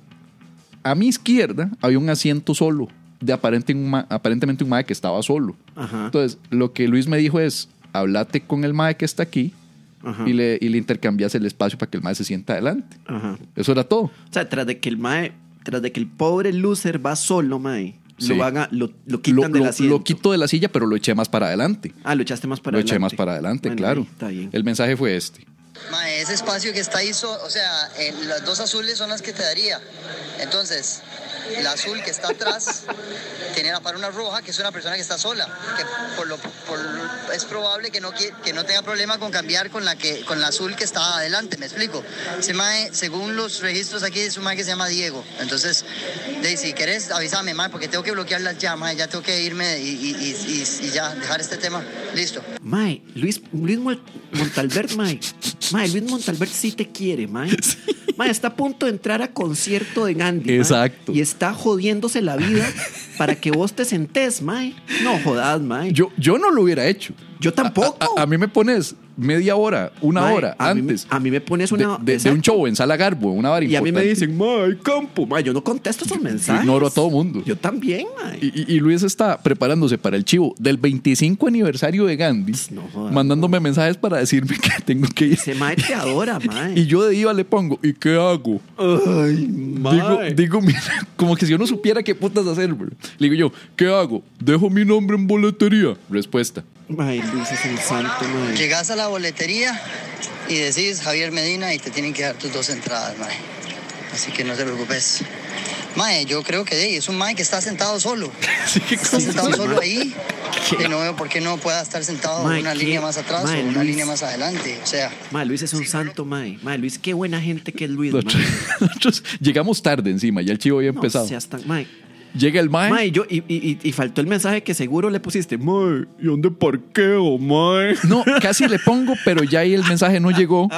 a mi izquierda había un asiento solo, de aparente un ma- aparentemente un mae que estaba solo.
Ajá.
Entonces, lo que Luis me dijo es, hablate con el mae que está aquí
Ajá.
y le, y le intercambias el espacio para que el mae se sienta adelante.
Ajá.
Eso era todo.
O sea, tras de que el mae, tras de que el pobre loser va solo, mae,
Sí.
lo, haga, lo, lo
Lo,
quitan del
lo-
asiento.
lo quito de la silla, pero lo eché más para adelante.
Ah, lo echaste más para
Lo
adelante.
eché más para adelante,
Bueno,
claro.
ahí está bien.
El mensaje fue este.
Mae, ese espacio que está ahí, so- o sea, eh, las dos azules son las que te daría. Entonces, la azul que está atrás tiene la par una roja, que es una persona que está sola, que por lo, por lo- es probable que no, qui- que no tenga problema con cambiar con la, que, con la azul que está adelante, me explico. Ese mae, según los registros aquí, es un mae que se llama Diego. Entonces, de, si querés, avísame, mae, porque tengo que bloquearlas ya, mae, ya tengo que irme y, y, y, y- y ya, dejar este tema. Listo.
Mae, Luis, Luis Mol- Montalbert, mae. Mae, Luis Montalbert sí te quiere, mae. Mae, está a punto de entrar a concierto de Gandhi. mae,
Exacto.
y está jodiéndose la vida para que vos te sentés, mae. No jodas, mae.
Yo, yo no lo hubiera hecho.
Yo tampoco.
A, a- a mí me pones media hora, una
Mae,
hora
a mí-
antes
a mí me pones
de,
una.
de- de
exacto.
un show en Sala Garbo, una vara
Y a mí me
importante.
dicen, mae, campo. Mae, yo no contesto esos
Yo
mensajes.
ignoro a todo mundo.
Yo también, mae.
Y, y- y Luis está preparándose para el chivo del veinticinco aniversario de Gandhi,
No jodas,
mandándome mensajes para decirme que tengo que ir.
Ese mae te adora, mae.
Y yo de iba le pongo, ¿y qué hago?
Ay,
Digo, digo, mira, como que si yo no supiera qué putas hacer, bro. Le digo yo, ¿qué hago? ¿Dejo mi nombre en boletería? Respuesta.
Mae, Luis es un santo, mae.
Llegas a la boletería y decís Javier Medina y te tienen que dar tus dos entradas, mae. Así que no te preocupes. Mae, yo creo que hey, es un mae que está sentado solo. Está sentado solo ahí. Y no veo por qué no pueda estar sentado
Mae,
una
¿qué?
línea más atrás
Mae,
o una
Luis.
línea más adelante. O sea,
Mae, Luis es un santo, mae. Mae, Luis, qué buena gente que es Luis,
Nosotros,
mae.
nosotros llegamos tarde encima, ya el chivo había
No
empezado.
seas tan- mae.
Llega el mae.
Mae, yo, y, y, y- y faltó el mensaje que seguro le pusiste. Mae, ¿y dónde parqueo, mae?
No, casi le pongo, pero ya ahí el mensaje no llegó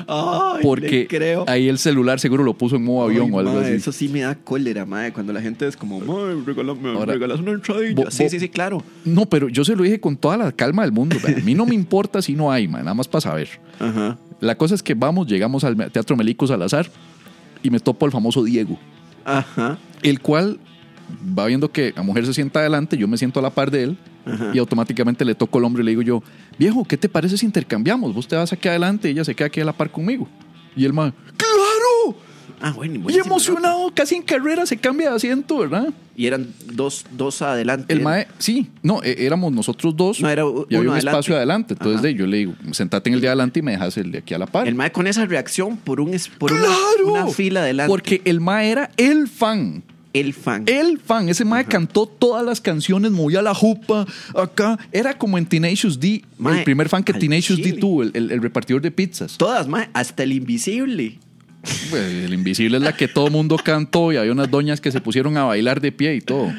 Ay,
porque
le creo.
ahí el celular seguro lo puso en modo avión
Ay,
o algo
mae,
así.
Eso sí me da cólera, mae. Cuando la gente es como, mae, regálame,
Ahora,
regalas una entradilla.
bo-
Sí,
bo-
sí, sí, claro.
No, pero yo se lo dije con toda la calma del mundo. vea. A mí no me importa si no hay, mae, nada más para saber.
Ajá.
La cosa es que vamos, llegamos al Teatro Melico Salazar y me topo al famoso Diego,
Ajá.
el cual va viendo que la mujer se sienta adelante, yo me siento a la par de él
Ajá.
y automáticamente le toco el hombro y le digo yo, viejo, ¿qué te parece si intercambiamos? Vos te vas aquí adelante y ella se queda aquí a la par conmigo. Y el man, ¡claro!
Ah, bueno.
Y
buenísimo,
emocionado, casi en carrera, se cambia de asiento, ¿verdad?
¿no? Y eran dos, dos adelante.
El mae, sí, no, eh, éramos nosotros dos
No, era
y
uno
había un
adelante.
espacio adelante. Entonces
Ajá.
de, yo le digo, sentate en el de adelante y me dejas el de aquí a la par.
El mae con esa reacción por, un, es- por una,
¡Claro!
una fila adelante.
Porque el mae era el fan.
el fan.
El fan, ese mae cantó todas las canciones, movía la jupa acá. Era como en Tenacious D,
Mae,
el primer fan que
al
Tenacious D
chile.
tuvo, el, el- el repartidor de pizzas.
Todas, mae. Hasta el invisible.
Pues, el Invisible es la que todo mundo cantó y había unas doñas que se pusieron a bailar de pie y todo.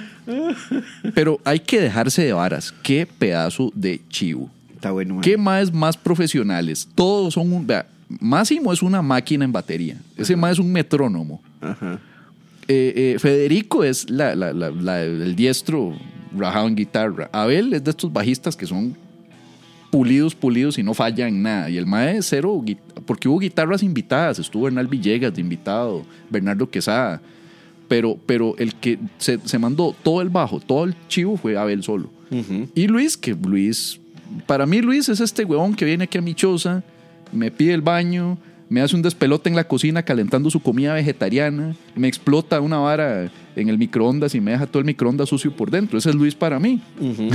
Pero hay que dejarse de varas. Qué pedazo de chivo.
Está bueno, mae.
¿Qué más más profesionales? Todos son un... Vea, Máximo es una máquina en batería. Ese más es un metrónomo.
Ajá.
Eh, eh, Federico es la, la- la- la- el diestro rajado en guitarra. Abel es de estos bajistas que son pulidos, pulidos y no falla en nada. Y el mae es cero, porque hubo guitarras invitadas, estuvo Bernal Villegas de invitado, Bernardo Quesada, pero, pero el que se, se mandó todo el bajo, todo el chivo fue Abel solo. Uh-huh. Y Luis, que Luis, para mí Luis es este huevón que viene aquí a mi choza, me pide el baño, me hace un despelote en la cocina calentando su comida vegetariana, me explota una vara en el microondas y me deja todo el microondas sucio por dentro. Ese es Luis para mí. Uh-huh.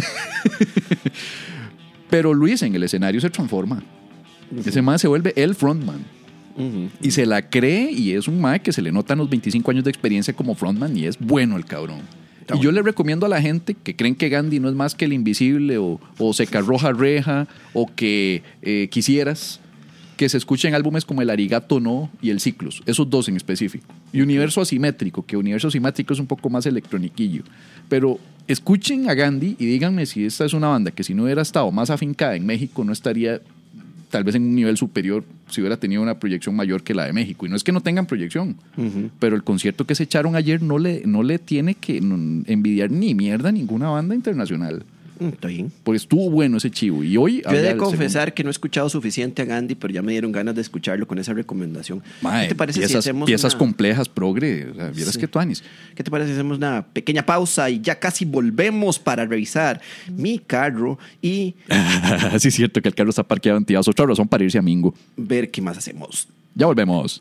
Pero Luis en el escenario se transforma. Uh-huh. Ese mae se vuelve el frontman. Uh-huh. Y se la cree y es un mae que se le notan los veinticinco años de experiencia como frontman y es bueno el cabrón. Está y bueno. Yo le recomiendo a la gente que creen que Gandhi no es más que el invisible o, o Secarroja Reja o que eh, quisieras, que se escuchen álbumes como el Arigato No y el Ciclos, esos dos en específico. Y Universo Asimétrico, que Universo Asimétrico es un poco más electroniquillo. Pero escuchen a Gandhi y díganme si esta es una banda que si no hubiera estado más afincada en México no estaría tal vez en un nivel superior si hubiera tenido una proyección mayor que la de México. Y no es que no tengan proyección, uh-huh. pero el concierto que se echaron ayer no le, no le tiene que envidiar ni mierda a ninguna banda internacional.
Está bien.
Porque estuvo bueno ese chivo. Y hoy
yo he de confesar segundo. que no he escuchado suficiente a Gandhi, pero ya me dieron ganas de escucharlo con esa recomendación.
Mae,
¿Qué te parece
piezas,
si hacemos
piezas
una...
complejas, progre? O sea, vieras sí. que tuanis.
¿Qué te parece si hacemos una pequeña pausa y ya casi volvemos para revisar mi carro y...
sí es cierto que el carro está parqueado en Tías. Otra razón para irse a Mingo.
Ver qué más hacemos.
Ya volvemos.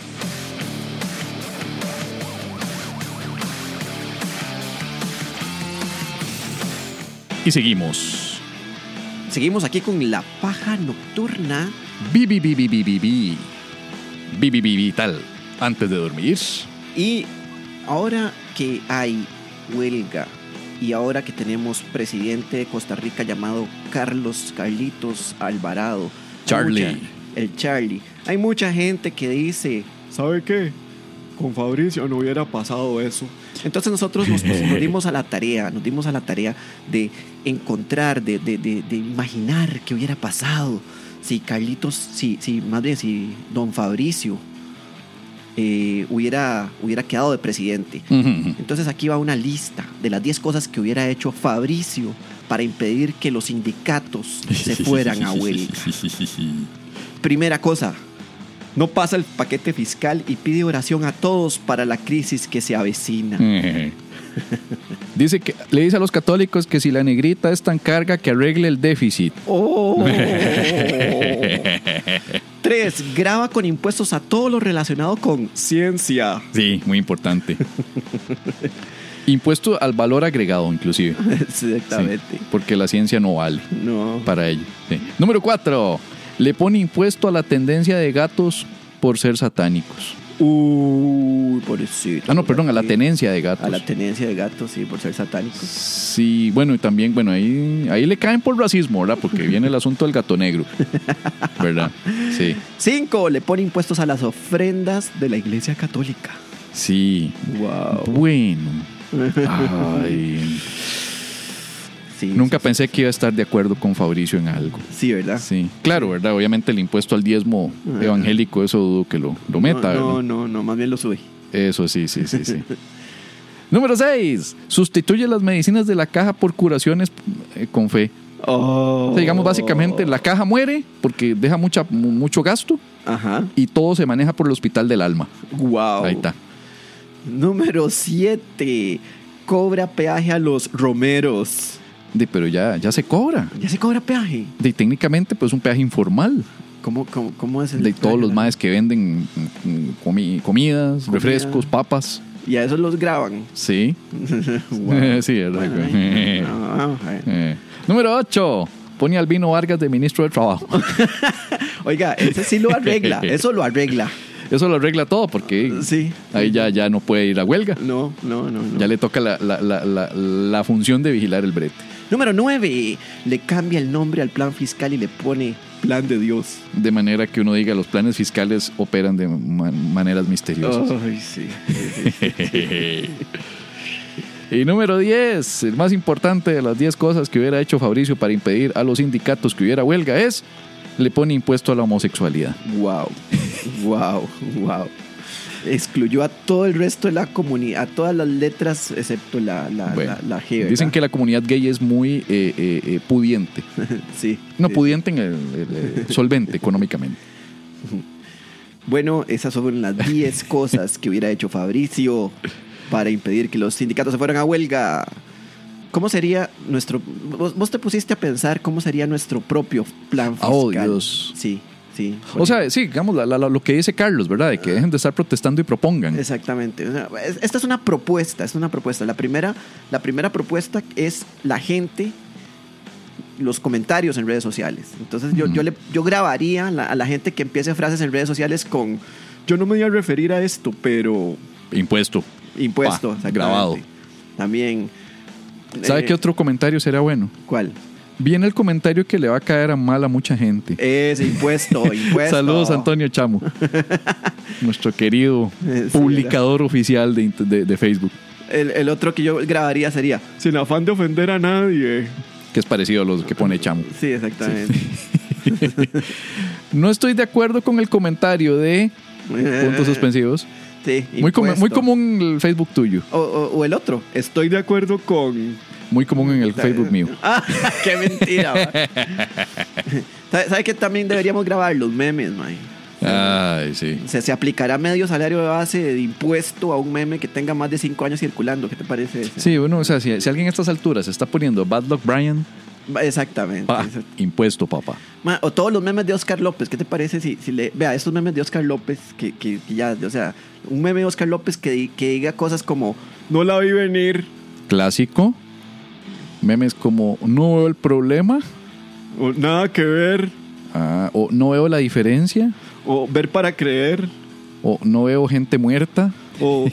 Y seguimos.
Seguimos aquí con La Paja Nocturna.
Bi, bi, bi, bi, bi, bi, bi. Bi, bi, bi, bi, tal. Antes de dormir.
Y ahora que hay huelga y ahora que tenemos presidente de Costa Rica llamado Carlos Carlitos Alvarado.
Charlie.
Mucha, el Charlie. Hay mucha gente que dice, ¿sabe qué? Con Fabricio no hubiera pasado eso. Entonces nosotros nos, nos dimos a la tarea, nos dimos a la tarea de encontrar, de, de, de, de imaginar qué hubiera pasado si Carlitos, si, si más bien si don Fabricio eh, hubiera, hubiera quedado de presidente. Uh-huh. Entonces aquí va una lista de las diez cosas que hubiera hecho Fabricio para impedir que los sindicatos se fueran a huelga. Primera cosa, no pasa el paquete fiscal y pide oración a todos para la crisis que se avecina.
Dice que le dice a los católicos que si la negrita es tan carga que arregle el déficit.
Oh. Tres, graba con impuestos a todo lo relacionado con ciencia.
Sí, muy importante. Impuesto al valor agregado, inclusive.
Exactamente.
Sí, porque la ciencia no vale.
No.
Para ello. Sí. Número cuatro. Le pone impuesto a la tendencia de gatos por ser satánicos.
Uy, pobrecito.
Ah, no, perdón, a la tenencia de gatos.
A la tenencia de gatos, sí, por ser satánicos.
Sí, bueno, y también, bueno, ahí, ahí le caen por racismo, ¿verdad? Porque viene el asunto del gato negro, ¿verdad? Sí.
Cinco, le pone impuestos a las ofrendas de la Iglesia Católica.
Sí.
Wow.
Bueno. Ay... Sí, Nunca sí, pensé sí. que iba a estar de acuerdo con Fabricio en algo.
Sí, ¿verdad?
Sí, claro, ¿verdad? Obviamente el impuesto al diezmo uh-huh. evangélico, eso dudo que lo, lo meta,
no,
¿verdad?
No, no, no, más bien lo sube.
Eso sí, sí, sí, sí. Número seis. Sustituye las medicinas de la caja por curaciones eh, con fe.
Oh.
O sea, digamos, básicamente, la caja muere porque deja mucha, mucho gasto.
Ajá.
Y todo se maneja por el hospital del alma.
Wow.
Ahí está.
Número siete. Cobra peaje a los romeros.
De, pero ya, ya se cobra.
¿Ya se cobra peaje?
De, técnicamente, pues un peaje informal.
¿Cómo, cómo, cómo es el
de todos los maes que venden comi- comidas, Comida. refrescos, papas.
¿Y a esos los graban?
Sí.
Wow.
Sí, es
bueno,
verdad.
eh. no,
eh. Número ocho. Pone a Albino Vargas de ministro de Trabajo.
Oiga, ese sí lo arregla. Eso lo arregla.
Eso lo arregla todo porque
sí.
ahí ya, ya no puede ir a huelga.
No, no, no. no.
Ya le toca la, la, la, la, la función de vigilar el brete.
Número nueve. Le cambia el nombre al plan fiscal y le pone Plan de Dios.
De manera que uno diga los planes fiscales operan de man- maneras misteriosas.
Ay, sí. sí, sí, sí.
Y número diez. El más importante de las diez cosas que hubiera hecho Fabricio para impedir a los sindicatos que hubiera huelga es... Le pone impuesto a la homosexualidad.
Wow. Wow. Wow. excluyó a todo el resto de la comunidad, a todas las letras excepto la, la,
Bueno,
la, la G, ¿verdad?
dicen que la comunidad gay es muy eh, eh, eh, pudiente.
Sí.
No,
sí.
pudiente en el, el- el solvente económicamente.
Bueno, esas son las diez cosas que hubiera hecho Fabricio para impedir que los sindicatos se fueran a huelga. ¿Cómo sería nuestro... Vos, vos te pusiste a pensar cómo sería nuestro propio plan fiscal?
Oh, Dios.
Sí, sí.
O sea, sí, digamos, la- la- lo que dice Carlos, ¿verdad? De que dejen de estar protestando y propongan.
Exactamente. O sea, es- esta es una propuesta, es una propuesta. La primera, la primera propuesta es la gente, los comentarios en redes sociales. Entonces yo,
Ujú.
yo, le, yo grabaría la- a la gente que empiece frases en redes sociales con yo no me voy a referir a esto, pero
Impuesto.
impuesto.
Pa,
exactamente.
grabado.
También.
¿Sabe
eh,
qué otro comentario sería bueno?
¿Cuál?
Viene el comentario que le va a caer a mal a mucha gente.
Ese impuesto, impuesto.
Saludos, Antonio Chamo. Nuestro querido
Eh, sí,
publicador oficial de, int- de- de Facebook.
El, el otro que yo grabaría sería sin afán de ofender a nadie.
Que es parecido a los que pone Chamo.
Sí, exactamente.
No estoy de acuerdo con el comentario de puntos suspensivos.
Sí,
Muy, com-
impuesto.
muy común en el Facebook tuyo.
O, o- o el otro. Estoy de acuerdo con.
Muy común en el Facebook mío.
Ah, qué mentira. va. ¿Sabe, sabe que también deberíamos grabar los memes, man?
Ay, sí.
O sea, se aplicará medio salario de base de impuesto a un meme que tenga más de cinco años circulando. ¿Qué te parece ese?
Sí, bueno, o sea, si, si alguien a estas alturas está poniendo Bad Luck Brian,
Exactamente.
pa,
Exact-
impuesto, papá.
Ma, o todos los memes de Oscar López. ¿Qué te parece si, si le... Vea, estos memes de Oscar López que, que, que ya, o sea, un meme de Oscar López que, di- que diga cosas como no la vi venir
Clásico. Memes como no veo el problema,
o nada que ver
ah, o no veo la diferencia,
o ver para creer
o no veo gente muerta.
o,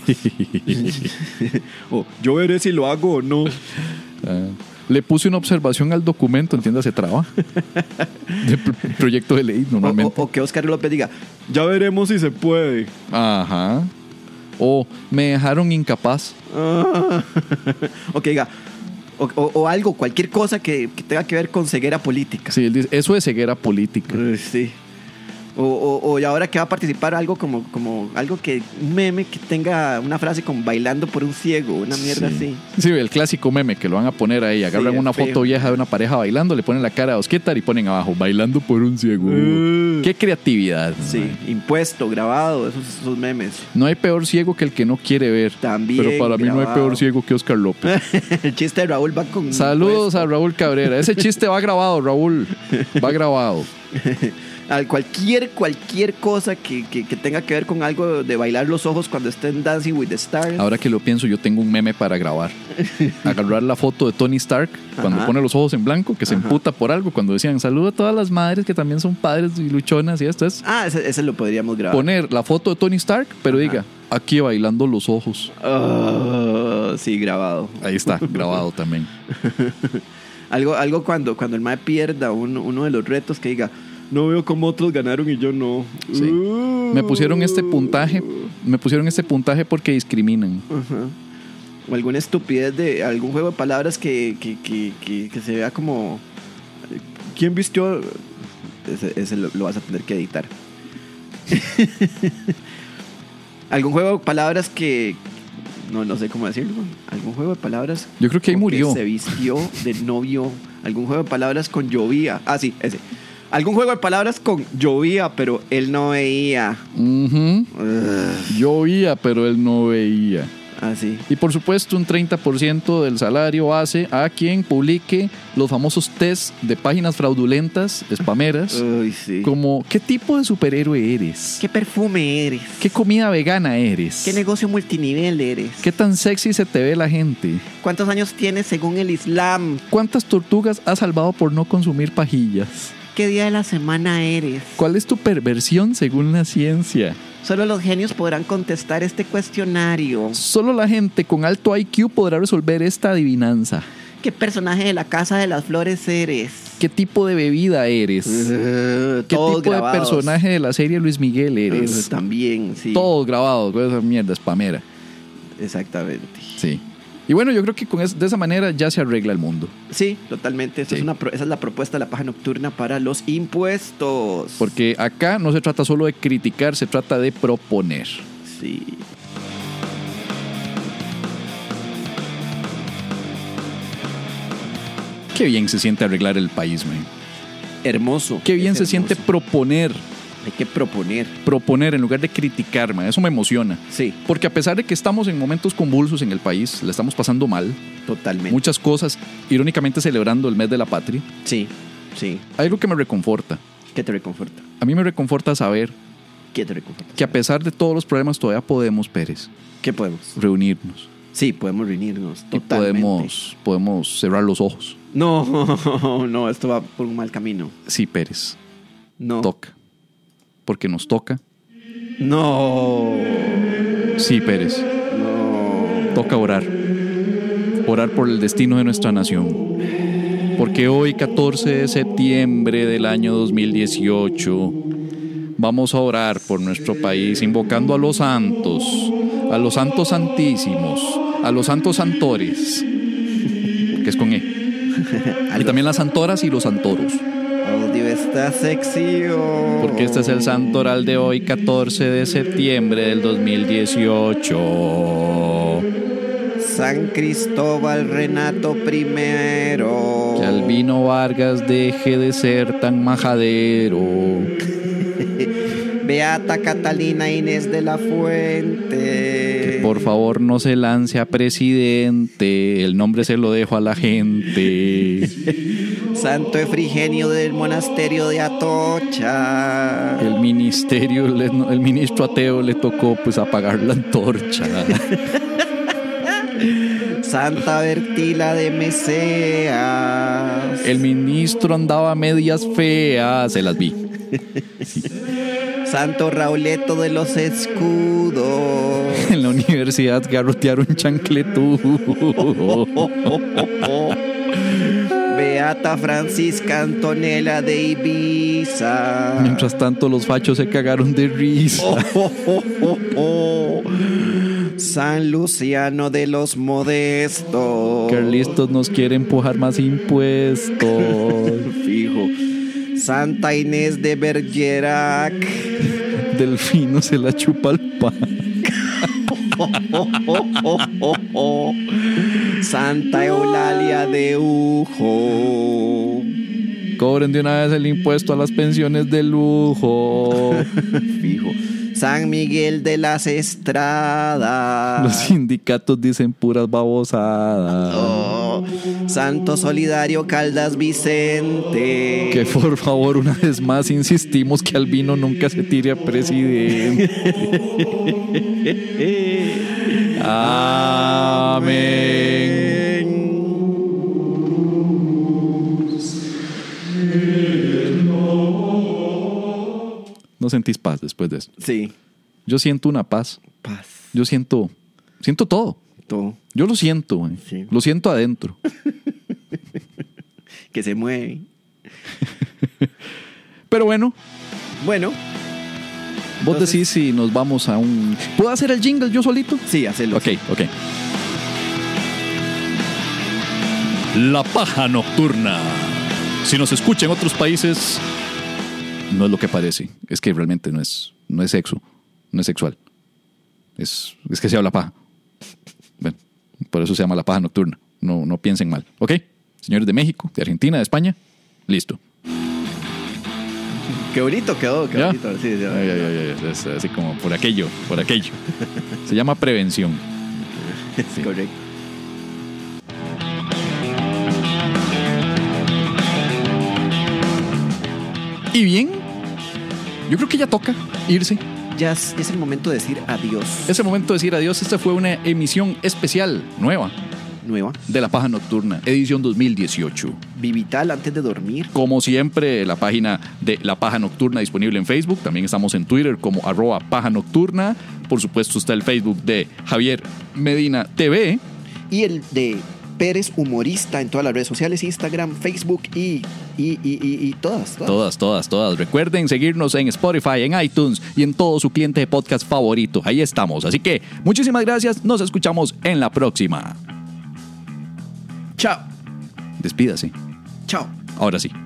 o yo veré si lo hago o no.
Ah, le puse una observación al documento, entiéndase, traba. De pr- proyecto de ley,
O,
normalmente.
o- o que Oscar López diga ya veremos si se puede.
Ajá. O me dejaron incapaz.
Ah. O que diga o, o- o algo, cualquier cosa que, que tenga que ver con ceguera política.
Sí, él dice, eso es ceguera política.
Eh, Sí. O, o, o y ahora que va a participar algo como, como algo que, un meme que tenga una frase como bailando por un ciego, una mierda
Sí.
así.
Sí, el clásico meme que lo van a poner ahí. Agarran
Sí,
una
feo.
foto vieja de una pareja bailando, le ponen la cara de Osquitar y ponen abajo, bailando por un ciego.
Uh.
Qué creatividad.
Sí,
man.
impuesto, grabado, esos, esos memes.
No hay peor ciego que el que no quiere ver.
También
Pero para mí no hay
grabado.
peor ciego que Oscar López.
El chiste de Raúl va con
Saludos a Raúl Cabrera. Ese chiste va grabado, Raúl. Va grabado.
a cualquier, cualquier cosa que, que, que tenga que ver con algo de bailar los ojos cuando estén Dancing with the Stars.
Ahora que lo pienso, yo tengo un meme para grabar. Agarrar la foto de Tony Stark cuando
Ajá.
pone los ojos en blanco, que se
Ajá.
emputa por algo. Cuando decían, saludo a todas las madres que también son padres y luchonas y esto es.
Ah, ese, ese lo podríamos grabar.
Poner la foto de Tony Stark, pero
Ajá.
diga, aquí bailando los ojos.
Ah, sí, grabado.
Ahí está, grabado también.
Algo, algo cuando, cuando el mae pierda uno, uno de los retos que diga, no veo cómo otros ganaron y yo no.
Sí.
Uh.
Me pusieron este puntaje, me pusieron este puntaje porque discriminan.
Ajá. O alguna estupidez de algún juego de palabras que, que, que, que, que se vea como... ¿Quién vistió? Ese, ese lo, lo vas a tener que editar. Algún juego de palabras que... No, no sé cómo decirlo. Algún juego de palabras...
Yo creo que ahí
con
murió.
se vistió de novio. Algún juego de palabras con llovía. Ah, sí, ese. Algún juego de palabras con llovía, pero él no veía.
Ujú.
Ugh,
Yo oía, pero él no veía.
así.
Y por supuesto un treinta por ciento del salario base a quien publique los famosos test de páginas fraudulentas, spameras,
Uy, sí.
como ¿qué tipo de superhéroe eres?
¿Qué perfume eres?
¿Qué comida vegana eres?
¿Qué negocio multinivel eres?
¿Qué tan sexy se te ve la gente?
¿Cuántos años tienes según el Islam?
¿Cuántas tortugas has salvado por no consumir pajillas?
¿Qué día de la semana eres?
¿Cuál es tu perversión según la ciencia?
Solo los genios podrán contestar este cuestionario.
Solo la gente con alto I Q podrá resolver esta adivinanza.
¿Qué personaje de la Casa de las Flores eres?
¿Qué tipo de bebida eres?
Uh,
¿Qué
todos
tipo
grabados.
de personaje de la serie Luis Miguel eres?
Uh, también, sí.
Todos grabados con esa mierda spamera.
Exactamente.
Sí. Y bueno, yo creo que con es- de esa manera ya se arregla el mundo.
Sí, totalmente. Esa,
Sí.
es una pro- esa es la propuesta de la paja nocturna para los impuestos.
Porque acá no se trata solo de criticar, se trata de proponer.
Sí.
Qué bien se siente arreglar el país, man.
Hermoso.
Qué bien
es
se
hermoso.
siente proponer.
Hay que proponer.
Proponer en lugar de criticar, man. Eso me emociona.
Sí,
Porque a pesar de que estamos en momentos convulsos en el país, la estamos pasando mal,
totalmente.
muchas cosas, irónicamente celebrando el mes de la patria,
Sí, sí.
hay algo que me reconforta.
¿Qué te reconforta?
A mí me reconforta saber
¿Qué te reconforta?
que a pesar de todos los problemas todavía podemos, Pérez,
¿Qué podemos?
reunirnos.
Sí, podemos reunirnos.
Y
Totalmente.
podemos, podemos cerrar los ojos.
No, no, esto va por un mal camino.
Sí, Pérez,
No.
toca. Porque nos toca.
No.
Sí, Pérez,
No.
toca orar. Orar por el destino de nuestra nación. Porque hoy, catorce de septiembre del año dos mil dieciocho, vamos a orar por nuestro país, invocando a los santos, a los santos santísimos, a los santos santores, que es con E. Y también las santoras y los santoros.
Odio esta sección.
Porque este es el santoral de hoy, catorce de septiembre del dos mil dieciocho.
San Cristóbal Renato primero.
Que Albino Vargas deje de ser tan majadero.
Beata Catalina Inés de la Fuente.
Por favor, no se lance a presidente. El nombre se lo dejo a la gente.
Santo Efrigenio del monasterio de Atocha.
El ministerio, le- el ministro ateo le tocó pues apagar la antorcha.
Santa Bertila de Meseas.
El ministro andaba a medias feas. Se las vi.
Santo Rauleto de los Escudos.
En la universidad garrotearon chancletudo.
Beata Francisca Antonella de Ibiza.
Mientras tanto, los fachos se cagaron de risa.
Oh, oh, oh, oh, oh. San Luciano de los Modestos.
Carlistos nos quiere empujar más impuestos.
Fijo. Santa Inés de Bergerac.
Delfino se la chupa al pan.
Oh, oh, oh, oh, oh, oh. Santa Eulalia de Ujo.
Cobren de una vez el impuesto a las pensiones de lujo.
Fijo. San Miguel de las Estradas.
Los sindicatos dicen puras babosadas.
Oh, Santo Solidario Caldas Vicente.
Que por favor, una vez más insistimos que Albino nunca se tire a presidente. Amén. ¿No sentís paz después de eso?
Sí.
Yo siento una paz.
Paz.
Yo siento, siento todo.
Todo.
Yo lo siento, güey.
Sí.
Lo siento adentro.
Que se mueve.
Pero bueno,
Bueno.
vos
Entonces-
decís si nos vamos a un... ¿Puedo hacer el jingle yo solito?
Sí, hacelo.
Ok, ok. La paja nocturna. Si nos escucha en otros países, no es lo que parece. Es que realmente no es, no es sexo, no es sexual. Es, es que se habla paja. Bueno, por eso se llama la paja nocturna. No, no piensen mal. ¿Ok? Señores de México, de Argentina, de España, listo.
Qué bonito quedó. Qué
¿Ya?
bonito. Sí, ya.
Ay, ay, ay, ay, es así como por aquello, por aquello. Se llama prevención. Sí.
Correcto.
Y bien, yo creo que ya toca irse.
Ya es, es el momento de decir adiós.
Es el momento de decir adiós. Esta fue una emisión especial, nueva,
Nueva.
de La Paja Nocturna, edición dos mil dieciocho.
Vivital antes de dormir.
Como siempre, la página de La Paja Nocturna disponible en Facebook. También estamos en Twitter como arroba paja nocturna. Por supuesto está el Facebook de Javier Medina T V.
Y el de Pérez Humorista en todas las redes sociales, Instagram, Facebook y, y, y, y, y todas, todas.
Todas, todas, todas. Recuerden seguirnos en Spotify, en iTunes y en todo su cliente de podcast favorito. Ahí estamos. Así que muchísimas gracias. Nos escuchamos en la próxima.
Chao.
Despídase.
Chao.
Ahora sí.